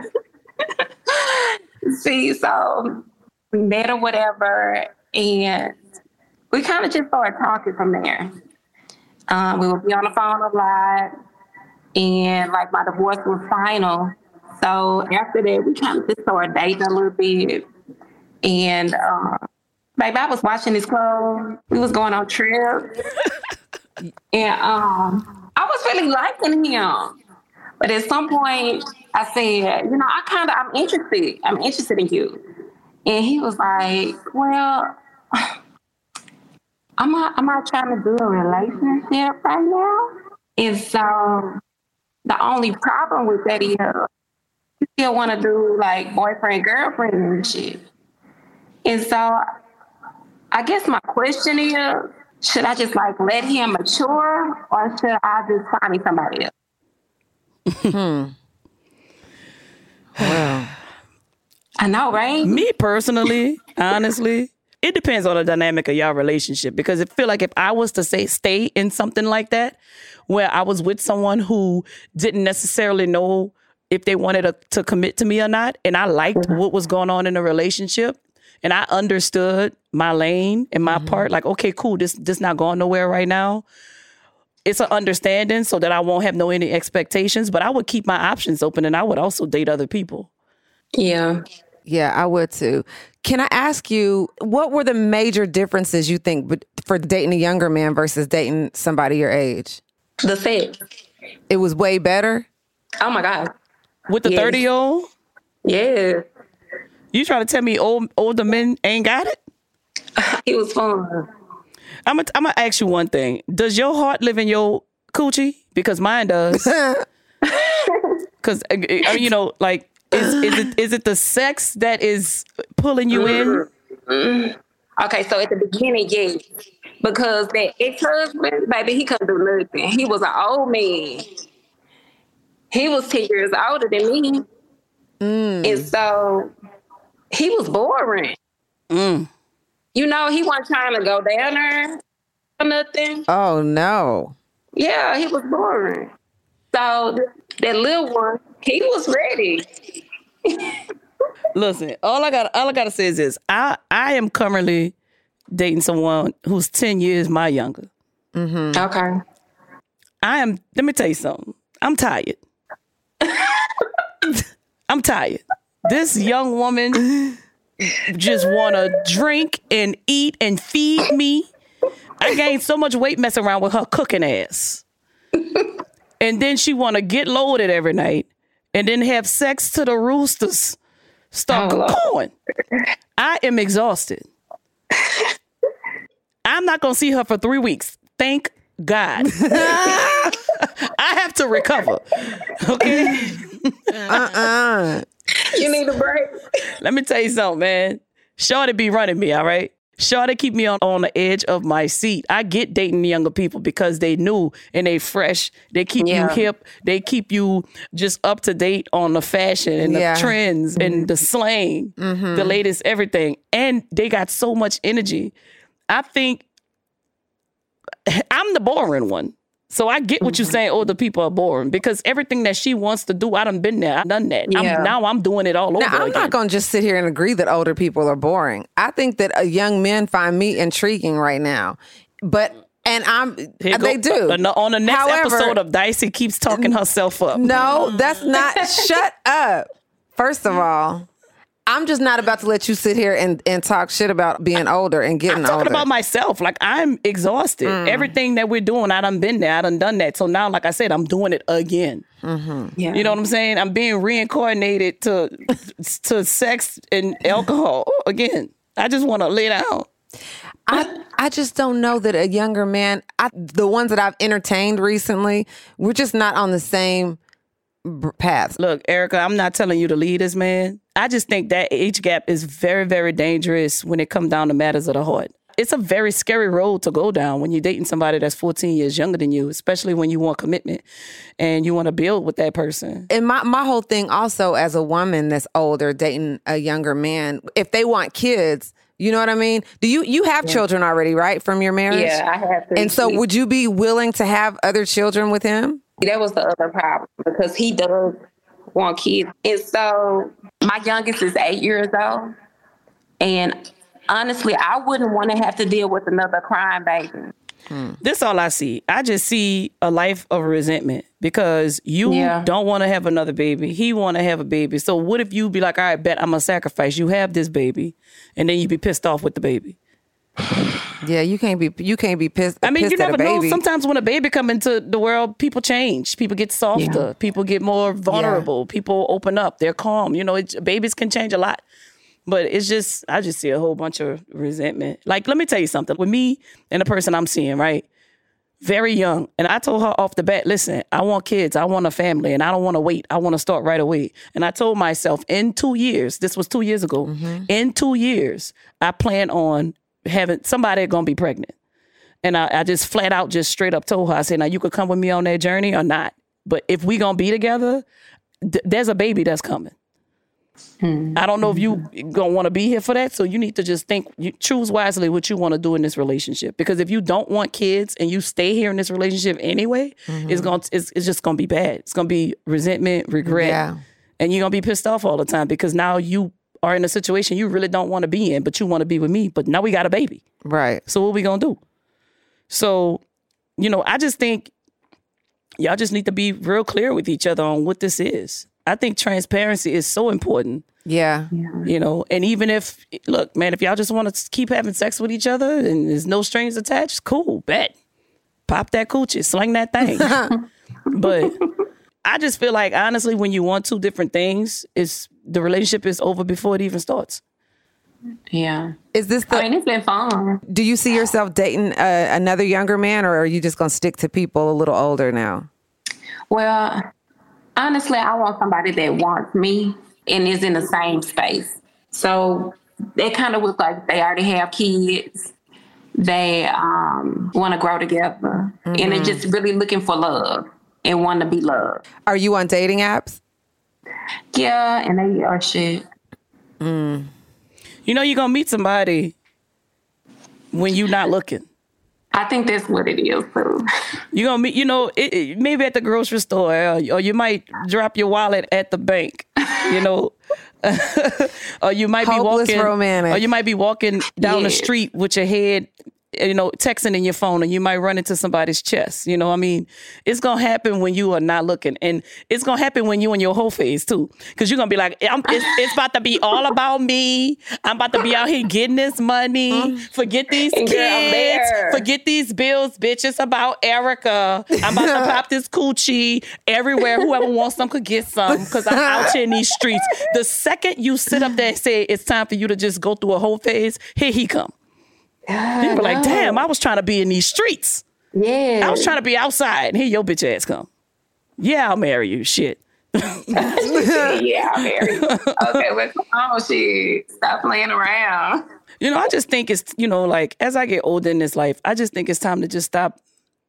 So, see, so we met or whatever, and we kind of just started talking from there. Um, we would be on the phone a lot, and like my divorce was final. So after that, we kind of just started dating a little bit. And uh, baby, I was watching his clothes. We was going on trips, and um, I was really liking him. But at some point, I said, you know, I kind of, I'm interested. I'm interested in you. And he was like, well, I'm not, I'm not trying to do a relationship right now. And so the only problem with that is you still want to do like boyfriend, girlfriend and shit. And so I guess my question is, should I just like let him mature, or should I just find me somebody else? Hmm. Well, I know, right? Me personally, honestly, it depends on the dynamic of y'all relationship, because I feel like if I was to say stay in something like that, where I was with someone who didn't necessarily know if they wanted to, to commit to me or not, and I liked mm-hmm. what was going on in the relationship, and I understood my lane and my mm-hmm. part, like, okay, cool, this this not going nowhere right now. It's an understanding so that I won't have no any expectations, but I would keep my options open, and I would also date other people. Yeah. Yeah, I would too. Can I ask you, what were the major differences you think for dating a younger man versus dating somebody your age? The sex. It was way better? Oh my God. With the thirty-year-old? Yeah. You trying to tell me old older men ain't got it? It was fun. I'm gonna I'm gonna ask you one thing. Does your heart live in your coochie? Because mine does. Because, you know, like, is, is it is it the sex that is pulling you in? Mm-hmm. Okay, so at the beginning, yes. Because that ex-husband, baby, he couldn't do nothing. He was an old man. He was ten years older than me. Mm. And so he was boring. Mm. You know, he wasn't trying to go down there or nothing. Oh, no. Yeah, he was boring. So that little one, he was ready. Listen, all I got, all I gotta say is this: I, I am currently dating someone who's ten years my younger. Mm-hmm. Okay. I am. Let me tell you something. I'm tired. I'm tired. This young woman just want to drink and eat and feed me. I gained so much weight messing around with her cooking ass. And then she want to get loaded every night and then have sex to the roosters start oh, going. I am exhausted. I'm not going to see her for three weeks. Thank God. I have to recover. Okay? Uh-uh. You need a break. Let me tell you something, man. Shorty be running me, all right? Shorty keep me on, on the edge of my seat. I get dating younger people because they new and they fresh. They keep yeah. you hip. They keep you just up to date on the fashion and yeah. the trends mm-hmm. and the slang, mm-hmm. the latest everything. And they got so much energy. I think I'm the boring one. So I get what you're saying, older people are boring, because everything that she wants to do, I done been there. I've done that. Yeah. I'm, now I'm doing it all over now, I'm again. not going to just sit here and agree that older people are boring. I think that uh, young men find me intriguing right now. But, and I'm, Here they go. do. On the next However, episode of Dicey keeps talking herself up. No, that's not, shut up. First of all, I'm just not about to let you sit here and, and talk shit about being older and getting I'm talking older. about myself. Like, I'm exhausted. Mm. Everything that we're doing, I done been there. I done done that. So now, like I said, I'm doing it again. Mm-hmm. Yeah. You know what I'm saying? I'm being reincarnated to to sex and alcohol again. I just want to lay down. I I just don't know that a younger man, I, the ones that I've entertained recently, we're just not on the same path. Look, Erica, I'm not telling you to lead this man. I just think that age gap is very, very dangerous when it comes down to matters of the heart. It's a very scary road to go down when you're dating somebody that's fourteen years younger than you, especially when you want commitment and you want to build with that person. And my, my whole thing also as a woman that's older, dating a younger man, if they want kids, you know what I mean? Do you, you have yeah. children already, right, from your marriage? Yeah, I have three And so kids. Would you be willing to have other children with him? That was the other problem because he does want kids. And so my youngest is eight years old. And honestly, I wouldn't want to have to deal with another crying baby. Hmm. This all I see. I just see a life of resentment because you yeah. don't want to have another baby. He want to have a baby. So what if you be like, all right, bet I'm going to sacrifice. You have this baby. And then you be pissed off with the baby. Yeah, you can't be you can't be pissed. I mean, pissed you never at a baby. know. Sometimes when a baby come into the world, people change. People get softer. Yeah. People get more vulnerable. Yeah. People open up. They're calm. You know, it, babies can change a lot. But it's just, I just see a whole bunch of resentment. Like, let me tell you something. With me and the person I'm seeing, right? Very young. And I told her off the bat, listen, I want kids. I want a family. And I don't want to wait. I want to start right away. And I told myself in two years, this was two years ago, mm-hmm. in two years, I plan on having somebody going to be pregnant. And I, I just flat out, just straight up told her, I said, now you could come with me on that journey or not. But if we going to be together, th- there's a baby that's coming. Hmm. I don't know if you gonna want to be here for that, so you need to just think, you choose wisely what you want to do in this relationship. Because if you don't want kids and you stay here in this relationship anyway, mm-hmm. it's gonna it's, it's just gonna be bad. It's gonna be resentment, regret, yeah. and you're gonna be pissed off all the time because now you are in a situation you really don't want to be in, but you want to be with me. But now we got a baby, right? So what we gonna do? So, you know, I just think y'all just need to be real clear with each other on what this is. I think transparency is so important. Yeah. You know, and even if, look, man, if y'all just want to keep having sex with each other and there's no strings attached, cool, bet. Pop that coochie, sling that thing. But I just feel like, honestly, when you want two different things, it's the relationship is over before it even starts. Yeah. Is this the, I mean, it's been fun. Do you see yourself dating uh, another younger man, or are you just going to stick to people a little older now? Well, honestly, I want somebody that wants me and is in the same space. So they kind of look like they already have kids. They um, want to grow together. Mm-hmm. And they're just really looking for love and want to be loved. Are you on dating apps? Yeah, and they are shit. Mm. You know, you're going to meet somebody when you're not looking. I think that's what it is, too. You're going to meet, you know, it, it, maybe at the grocery store, or, or you might drop your wallet at the bank, you know. Or you might Hopeless be walking, romantic. or you might be walking down yeah. the street with your head, you know, texting in your phone, and you might run into somebody's chest. You know, I mean, it's gonna happen when you are not looking, and it's gonna happen when you in your whole phase too, because you're gonna be like, I'm, it's, it's about to be all about me. I'm about to be out here getting this money. Forget these and kids. Forget these bills, bitch. It's about Erica. I'm about to pop this coochie everywhere. Whoever wants some could get some, because I'm out here in these streets. The second you sit up there and say it's time for you to just go through a whole phase, here he come. God, People are like, no. damn, I was trying to be in these streets. Yeah. I was trying to be outside. And here your bitch ass come. Yeah, I'll marry you. Shit. Yeah, I'll marry you. Okay, well, come on, shit. Stop playing around. You know, I just think it's, you know, like, as I get older in this life, I just think it's time to just stop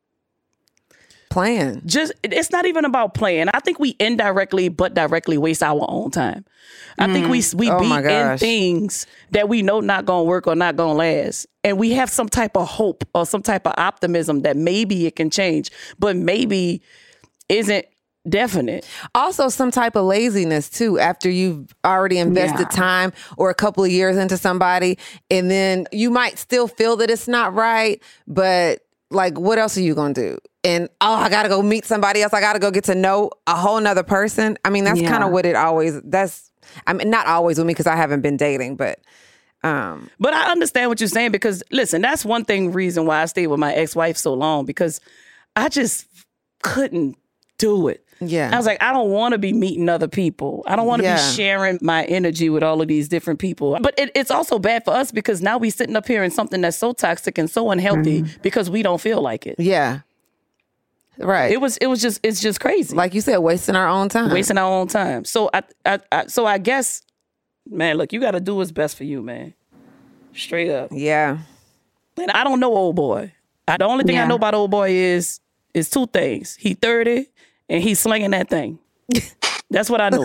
playing. Just, it's not even about playing. I think we indirectly but directly waste our own time. I mm. think we we oh be in things that we know not gonna work or not gonna last, and we have some type of hope or some type of optimism that maybe it can change, but maybe isn't definite. Also, some type of laziness too. After you've already invested yeah. time or a couple of years into somebody, and then you might still feel that it's not right, but like, what else are you gonna do? and oh, I gotta go meet somebody else. I gotta go get to know a whole nother person. I mean, that's Yeah. kind of what it always, that's, I mean, not always with me because I haven't been dating, but. Um, But I understand what you're saying because, listen, that's one thing reason why I stayed with my ex-wife so long because I just couldn't do it. Yeah. I was like, I don't want to be meeting other people. I don't want to Yeah. be sharing my energy with all of these different people. But it, it's also bad for us because now we sitting up here in something that's so toxic and so unhealthy Mm-hmm. because we don't feel like it. yeah. Right. It was, it was just, it's just crazy. Like you said, wasting our own time. Wasting our own time. So I, I, I so I guess, man, look, you got to do what's best for you, man. Straight up. Yeah. And I don't know old boy. I, the only thing I Yeah. know about old boy is is two things. He thirty and he's slinging that thing. That's what I know.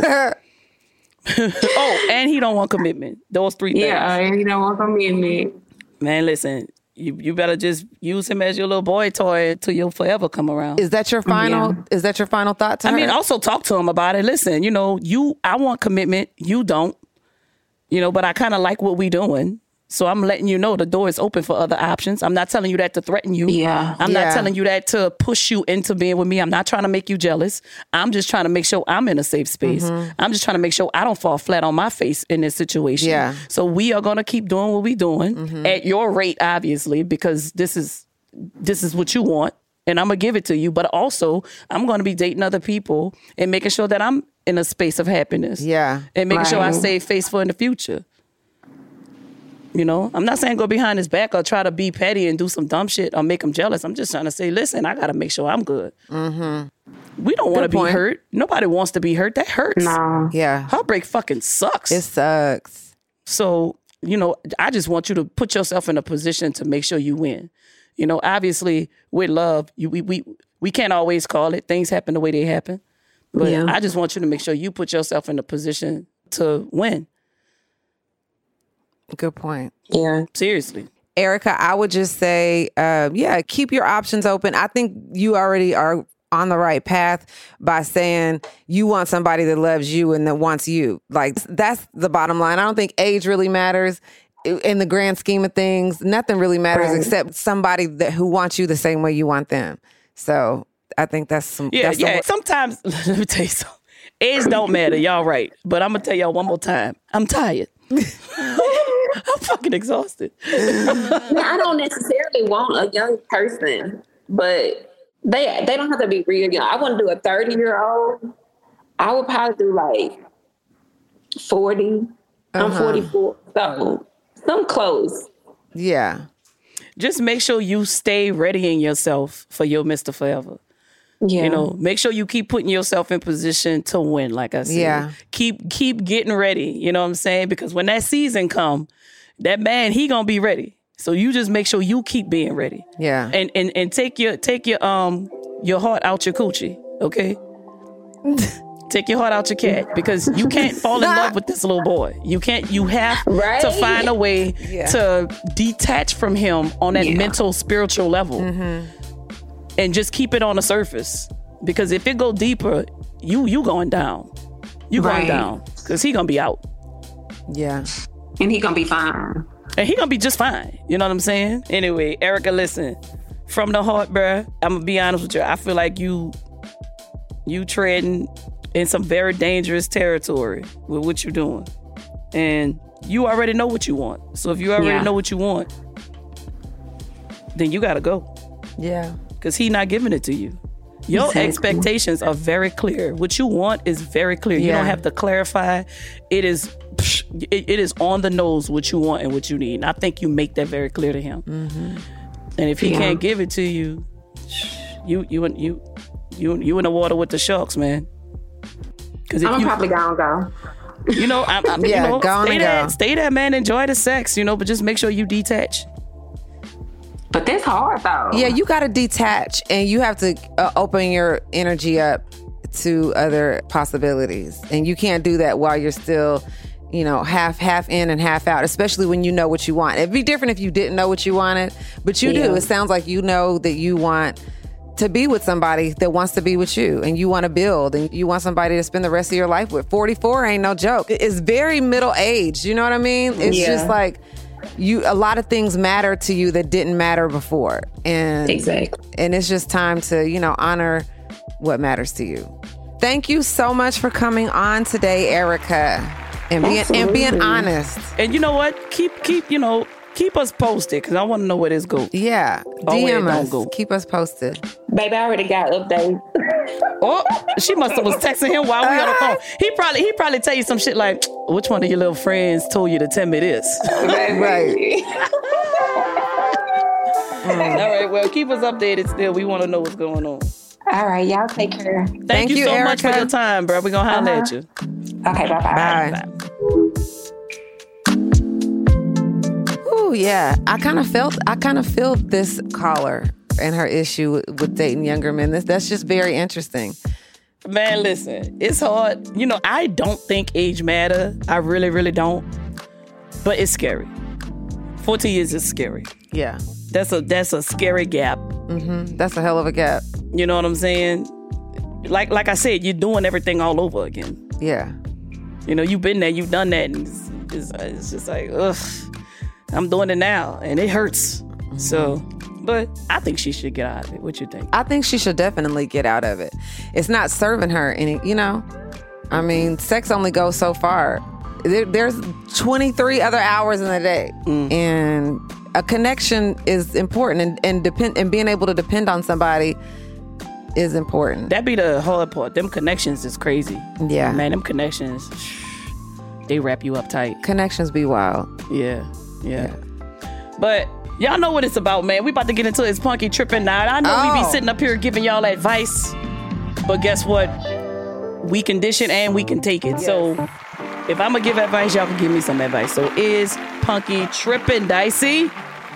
Oh, and he don't want commitment. Those three things. Yeah, you don't want to meet me. Man, listen, you, you better just use him as your little boy toy till you'll forever come around. Is that your final, Yeah. is that your final thought to I her? mean, also talk to him about it. Listen, you know, you I want commitment. You don't. You know, but I kind of like what we doing. So I'm letting you know the door is open for other options. I'm not telling you that to threaten you. Yeah. I'm Yeah. not telling you that to push you into being with me. I'm not trying to make you jealous. I'm just trying to make sure I'm in a safe space. I'm just trying to make sure I don't fall flat on my face in this situation. Yeah. So we are going to keep doing what we're doing at your rate, obviously, because this is this is what you want. And I'm going to give it to you. But also, I'm going to be dating other people and making sure that I'm in a space of happiness. Yeah. And making sure I Right. save face for in the future. You know, I'm not saying go behind his back or try to be petty and do some dumb shit or make him jealous. I'm just trying to say, listen, I got to make sure I'm good. Mm-hmm. We don't want to Good be point. hurt. Nobody wants to be hurt. That hurts. No. Yeah. Heartbreak fucking sucks. It sucks. So, you know, I just want you to put yourself in a position to make sure you win. You know, obviously with love, you, we, we, we can't always call it. Things happen the way they happen. But Yeah. I just want you to make sure you put yourself in a position to win. Good point. Yeah. Seriously. Erica, I would just say, uh, yeah, keep your options open. I think you already are on the right path by saying you want somebody that loves you and that wants you. Like, that's the bottom line. I don't think age really matters in the grand scheme of things. Nothing really matters Right. except somebody that who wants you the same way you want them. So I think that's some. Yeah, that's yeah. some- Sometimes, let me tell you something. Age don't matter. Y'all right. But I'm going to tell y'all one more time. I'm tired. I'm fucking exhausted. I don't necessarily want a young person, but they they don't have to be real young. I want to do a thirty year old. I would probably do like forty. I'm Uh-huh. forty-four, so some close. yeah. Just make sure you stay readying yourself for your Mister Forever. Yeah, You know, make sure you keep putting yourself in position to win, like I said. Yeah. Keep keep getting ready, you know what I'm saying? Because when that season come, that man, he gonna be ready. So you just make sure you keep being ready. Yeah. And and and take your take your um your heart out your coochie, okay? Take your heart out your cat because you can't fall in love with this little boy. You can't. You have Right? to find a way Yeah. to detach from him on that Yeah. mental, spiritual level, Mm-hmm. and just keep it on the surface. Because if it go deeper, you you going down. You going Right. down because he gonna be out, Yeah. and he gonna be fine. and he gonna be just fine. You know what I'm saying? Anyway, Erica, listen. From the heart, bruh, I'm gonna be honest with you. I feel like you you treading in some very dangerous territory with what you're doing. And you already know what you want. So if you already Yeah. know what you want, then you gotta go. Yeah. Because he not giving it to you. Your Exactly. expectations are very clear. What you want is very clear. You Yeah. don't have to clarify. It is psh, it, it is on the nose what you want and what you need. And I think you make that very clear to him. Mm-hmm. And if he Yeah. can't give it to you, you you you you you in the water with the sharks, man. Because if I'm you probably gonna go. you know, I'm, I'm, Yeah, you know, go on stay and there, go. stay there, man. Enjoy the sex, you know, but just make sure you detach. But that's hard though. Yeah, you got to detach and you have to uh, open your energy up to other possibilities. And you can't do that while you're still, you know, half half in and half out, especially when you know what you want. It'd be different if you didn't know what you wanted, but you Yeah. do. It sounds like you know that you want to be with somebody that wants to be with you and you want to build and you want somebody to spend the rest of your life with. forty-four ain't no joke. It's very middle aged. You know what I mean? It's Yeah. just like, you a lot of things matter to you that didn't matter before. And Exactly. And it's just time to, you know, honor what matters to you. Thank you so much for coming on today, Erica, and being and being honest. And you know what? Keep keep you know keep us posted because I want to know where this goes. Yeah, Oh, D where it M don't us. go. Keep us posted. Baby, I already got updates. Oh, she must have was texting him while we on the phone. He probably he probably tell you some shit like, which one of your little friends told you to tell me this? Right. All right, well, keep us updated still. We want to know what's going on. All right, y'all take care. Thank, Thank you, you, so much for Erica. your time, bro. We're going to holler Uh-huh. at you. Okay, bye-bye. Bye. Ooh, yeah. I kind of felt, I kind of feel this caller and her issue with, with dating younger men. This, that's just very interesting. Man, listen, it's hard. You know, I don't think age matter. I really, really don't. But it's scary. fourteen years is scary. Yeah. That's a that's a scary gap. Mm-hmm. That's a hell of a gap. You know what I'm saying? Like like I said, you're doing everything all over again. Yeah. You know, you've been there, you've done that, and it's, it's, it's just like, ugh, I'm doing it now, and it hurts. Mm-hmm. So, but I think she should get out of it. What you think? I think she should definitely get out of it. It's not serving her any, you know? I mean, sex only goes so far. There, there's twenty-three other hours in the day. Mm. And a connection is important, and, and depend and being able to depend on somebody is important. That be the hard part. Them connections is crazy. Yeah. Man, them connections, they wrap you up tight. Connections be wild. Yeah, yeah. But y'all know what it's about, man. We about to get into It's Punky Tripping now. I know we be Oh. sitting up here giving y'all advice, but guess what? We can dish it and we can take it. So if I'm gonna give advice, y'all can give me some advice. So is Punky tripping, Dicey?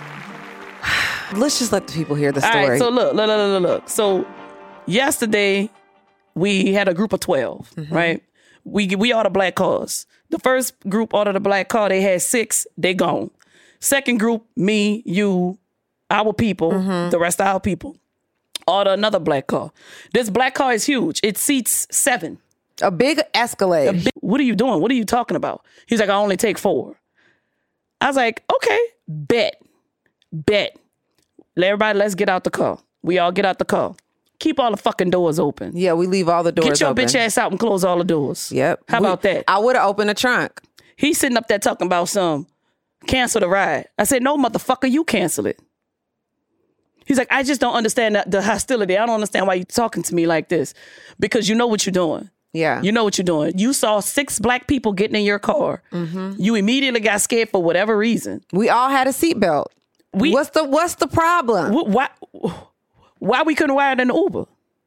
Let's just let the people hear the All story. right, so look, look, look, look, look. So yesterday we had a group of twelve, Mm-hmm. right? We we ordered black cars. The first group ordered a black car. They had six. They gone. Second group, me, you, our people, Mm-hmm. the rest of our people, order another black car. This black car is huge. It seats seven. a big Escalade. A big- what are you doing? What are you talking about? He's like, I only take four. I was like, okay, bet, bet. Let everybody, let's get out the car. We all get out the car. Keep all the fucking doors open. Yeah, we leave all the doors Get your open. bitch ass out and close all the doors. Yep. How We- about that? I would have opened the trunk. He's sitting up there talking about some cancel the ride. I said, no, motherfucker, you cancel it. He's like, I just don't understand the, the hostility. I don't understand why you talking to me like this. Because you know what you're doing. Yeah. You know what you're doing. You saw six black people getting in your car. Mm-hmm. You immediately got scared for whatever reason. We all had a seatbelt. We, What's the What's the problem? wh- why, why we couldn't ride in the Uber?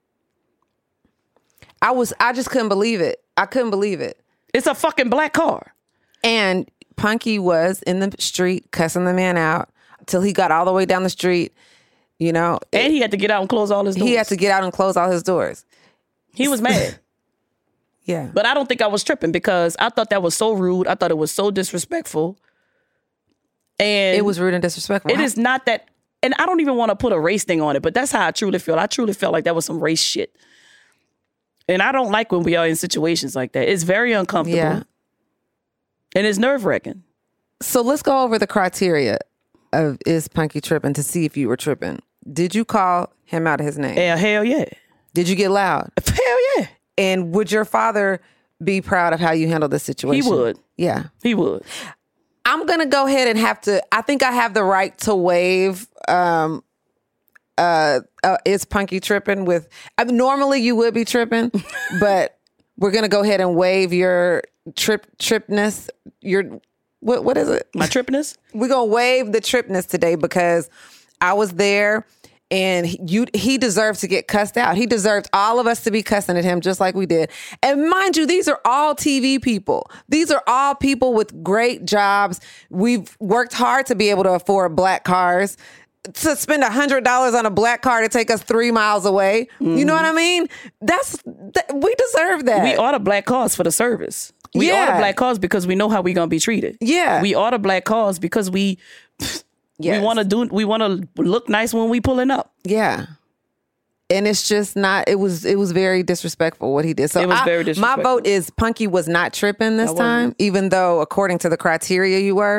I was. I just couldn't believe it. I couldn't believe it. It's a fucking black car. And Punky was in the street cussing the man out till he got all the way down the street. You know, And he had to get out and close all his doors. he had to get out and close all his doors. He was mad. Yeah. But I don't think I was tripping because I thought that was so rude. I thought it was so disrespectful. And It was rude and disrespectful. It is not that, and I don't even want to put a race thing on it, but that's how I truly feel. I truly felt like that was some race shit. And I don't like when we are in situations like that. It's very uncomfortable. Yeah. And it's nerve-wracking. So let's go over the criteria of is Punky tripping to see if you were tripping. Did you call him out of his name? Yeah, hell yeah. Did you get loud? Hell yeah. And would your father be proud of how you handled this situation? He would. Yeah. He would. I'm going to go ahead and have to, I think I have the right to waive um, uh, uh, is Punky tripping with, I mean, normally you would be tripping, but we're going to go ahead and waive your trip tripness, your, what what is it? My trippiness? We're going to waive the tripness today because I was there and he, you, he deserves to get cussed out. He deserved all of us to be cussing at him just like we did. And mind you, these are all T V people. These are all people with great jobs. We've worked hard to be able to afford black cars. To spend one hundred dollars on a black car to take us three miles away. Mm-hmm. You know what I mean? That's that, we deserve that. We order black cars for the service. We Yeah. order black cars because we know how we're going to be treated. Yeah. We order black cars because we... Yes. We want to do. We want to look nice when we pulling up. Yeah, and it's just not. It was. It was very disrespectful what he did. So It was I- very disrespectful. My vote is Punky was not tripping this I wasn't. time, even though according to the criteria you were.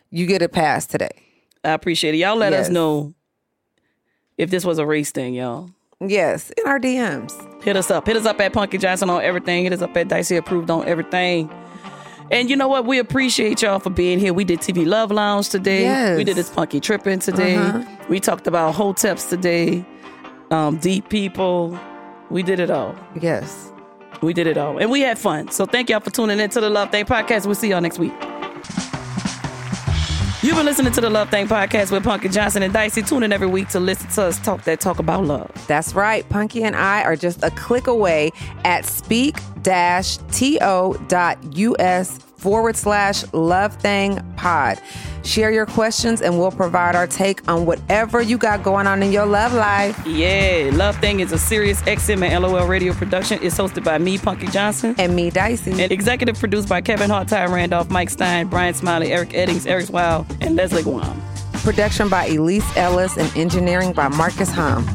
you get a pass today. I appreciate it. Y'all let Yes. us know if this was a race thing, y'all. Yes, in our D Ms. Hit us up. Hit us up at Punky Johnson on everything. Hit us up at Dicey Approved on everything. And you know what? We appreciate y'all for being here. We did T V Love Lounge today. Yes. We did this Punky Tripping today. Uh-huh. We talked about hoteps today. Um, deep people. We did it all. Yes. We did it all. And we had fun. So thank y'all for tuning in to the Love Thing Podcast. We'll see y'all next week. You've been listening to the Love Thing Podcast with Punky Johnson and Dicey. Tune in every week to listen to us talk that talk about love. That's right. Punky and I are just a click away at speak-to.us forward slash love thing pod. Share your questions and we'll provide our take on whatever you got going on in your love life. Yeah, Love Thing is a Sirius X M and L O L radio production. It's hosted by me, Punky Johnson. And me, Dicey. And executive produced by Kevin Hart, Ty Randolph, Mike Stein, Brian Smiley, Eric Eddings, Eric Wild, and Leslie Guam. Production by Elise Ellis and engineering by Marcus Hum.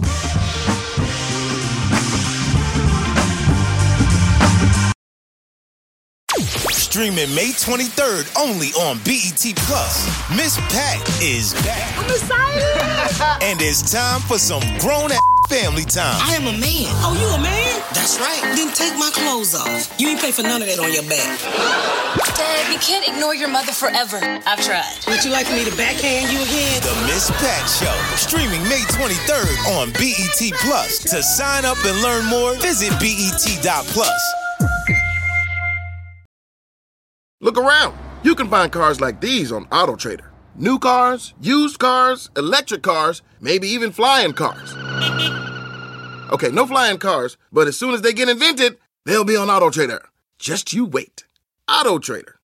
Streaming May twenty-third only on B E T Plus. Miss Pat is back. I'm excited. And it's time for some grown-ass family time. I am a man. Oh, you a man? That's right. Then take my clothes off. You ain't pay for none of that on your back. Dad, you can't ignore your mother forever. I've tried. Would you like for me to backhand you again? The Miss Pat Show. Streaming May twenty-third on B E T Plus. To sign up and learn more, visit B E T dot plus. Look around. You can find cars like these on AutoTrader. New cars, used cars, electric cars, maybe even flying cars. Okay, no flying cars, but as soon as they get invented, they'll be on AutoTrader. Just you wait. AutoTrader.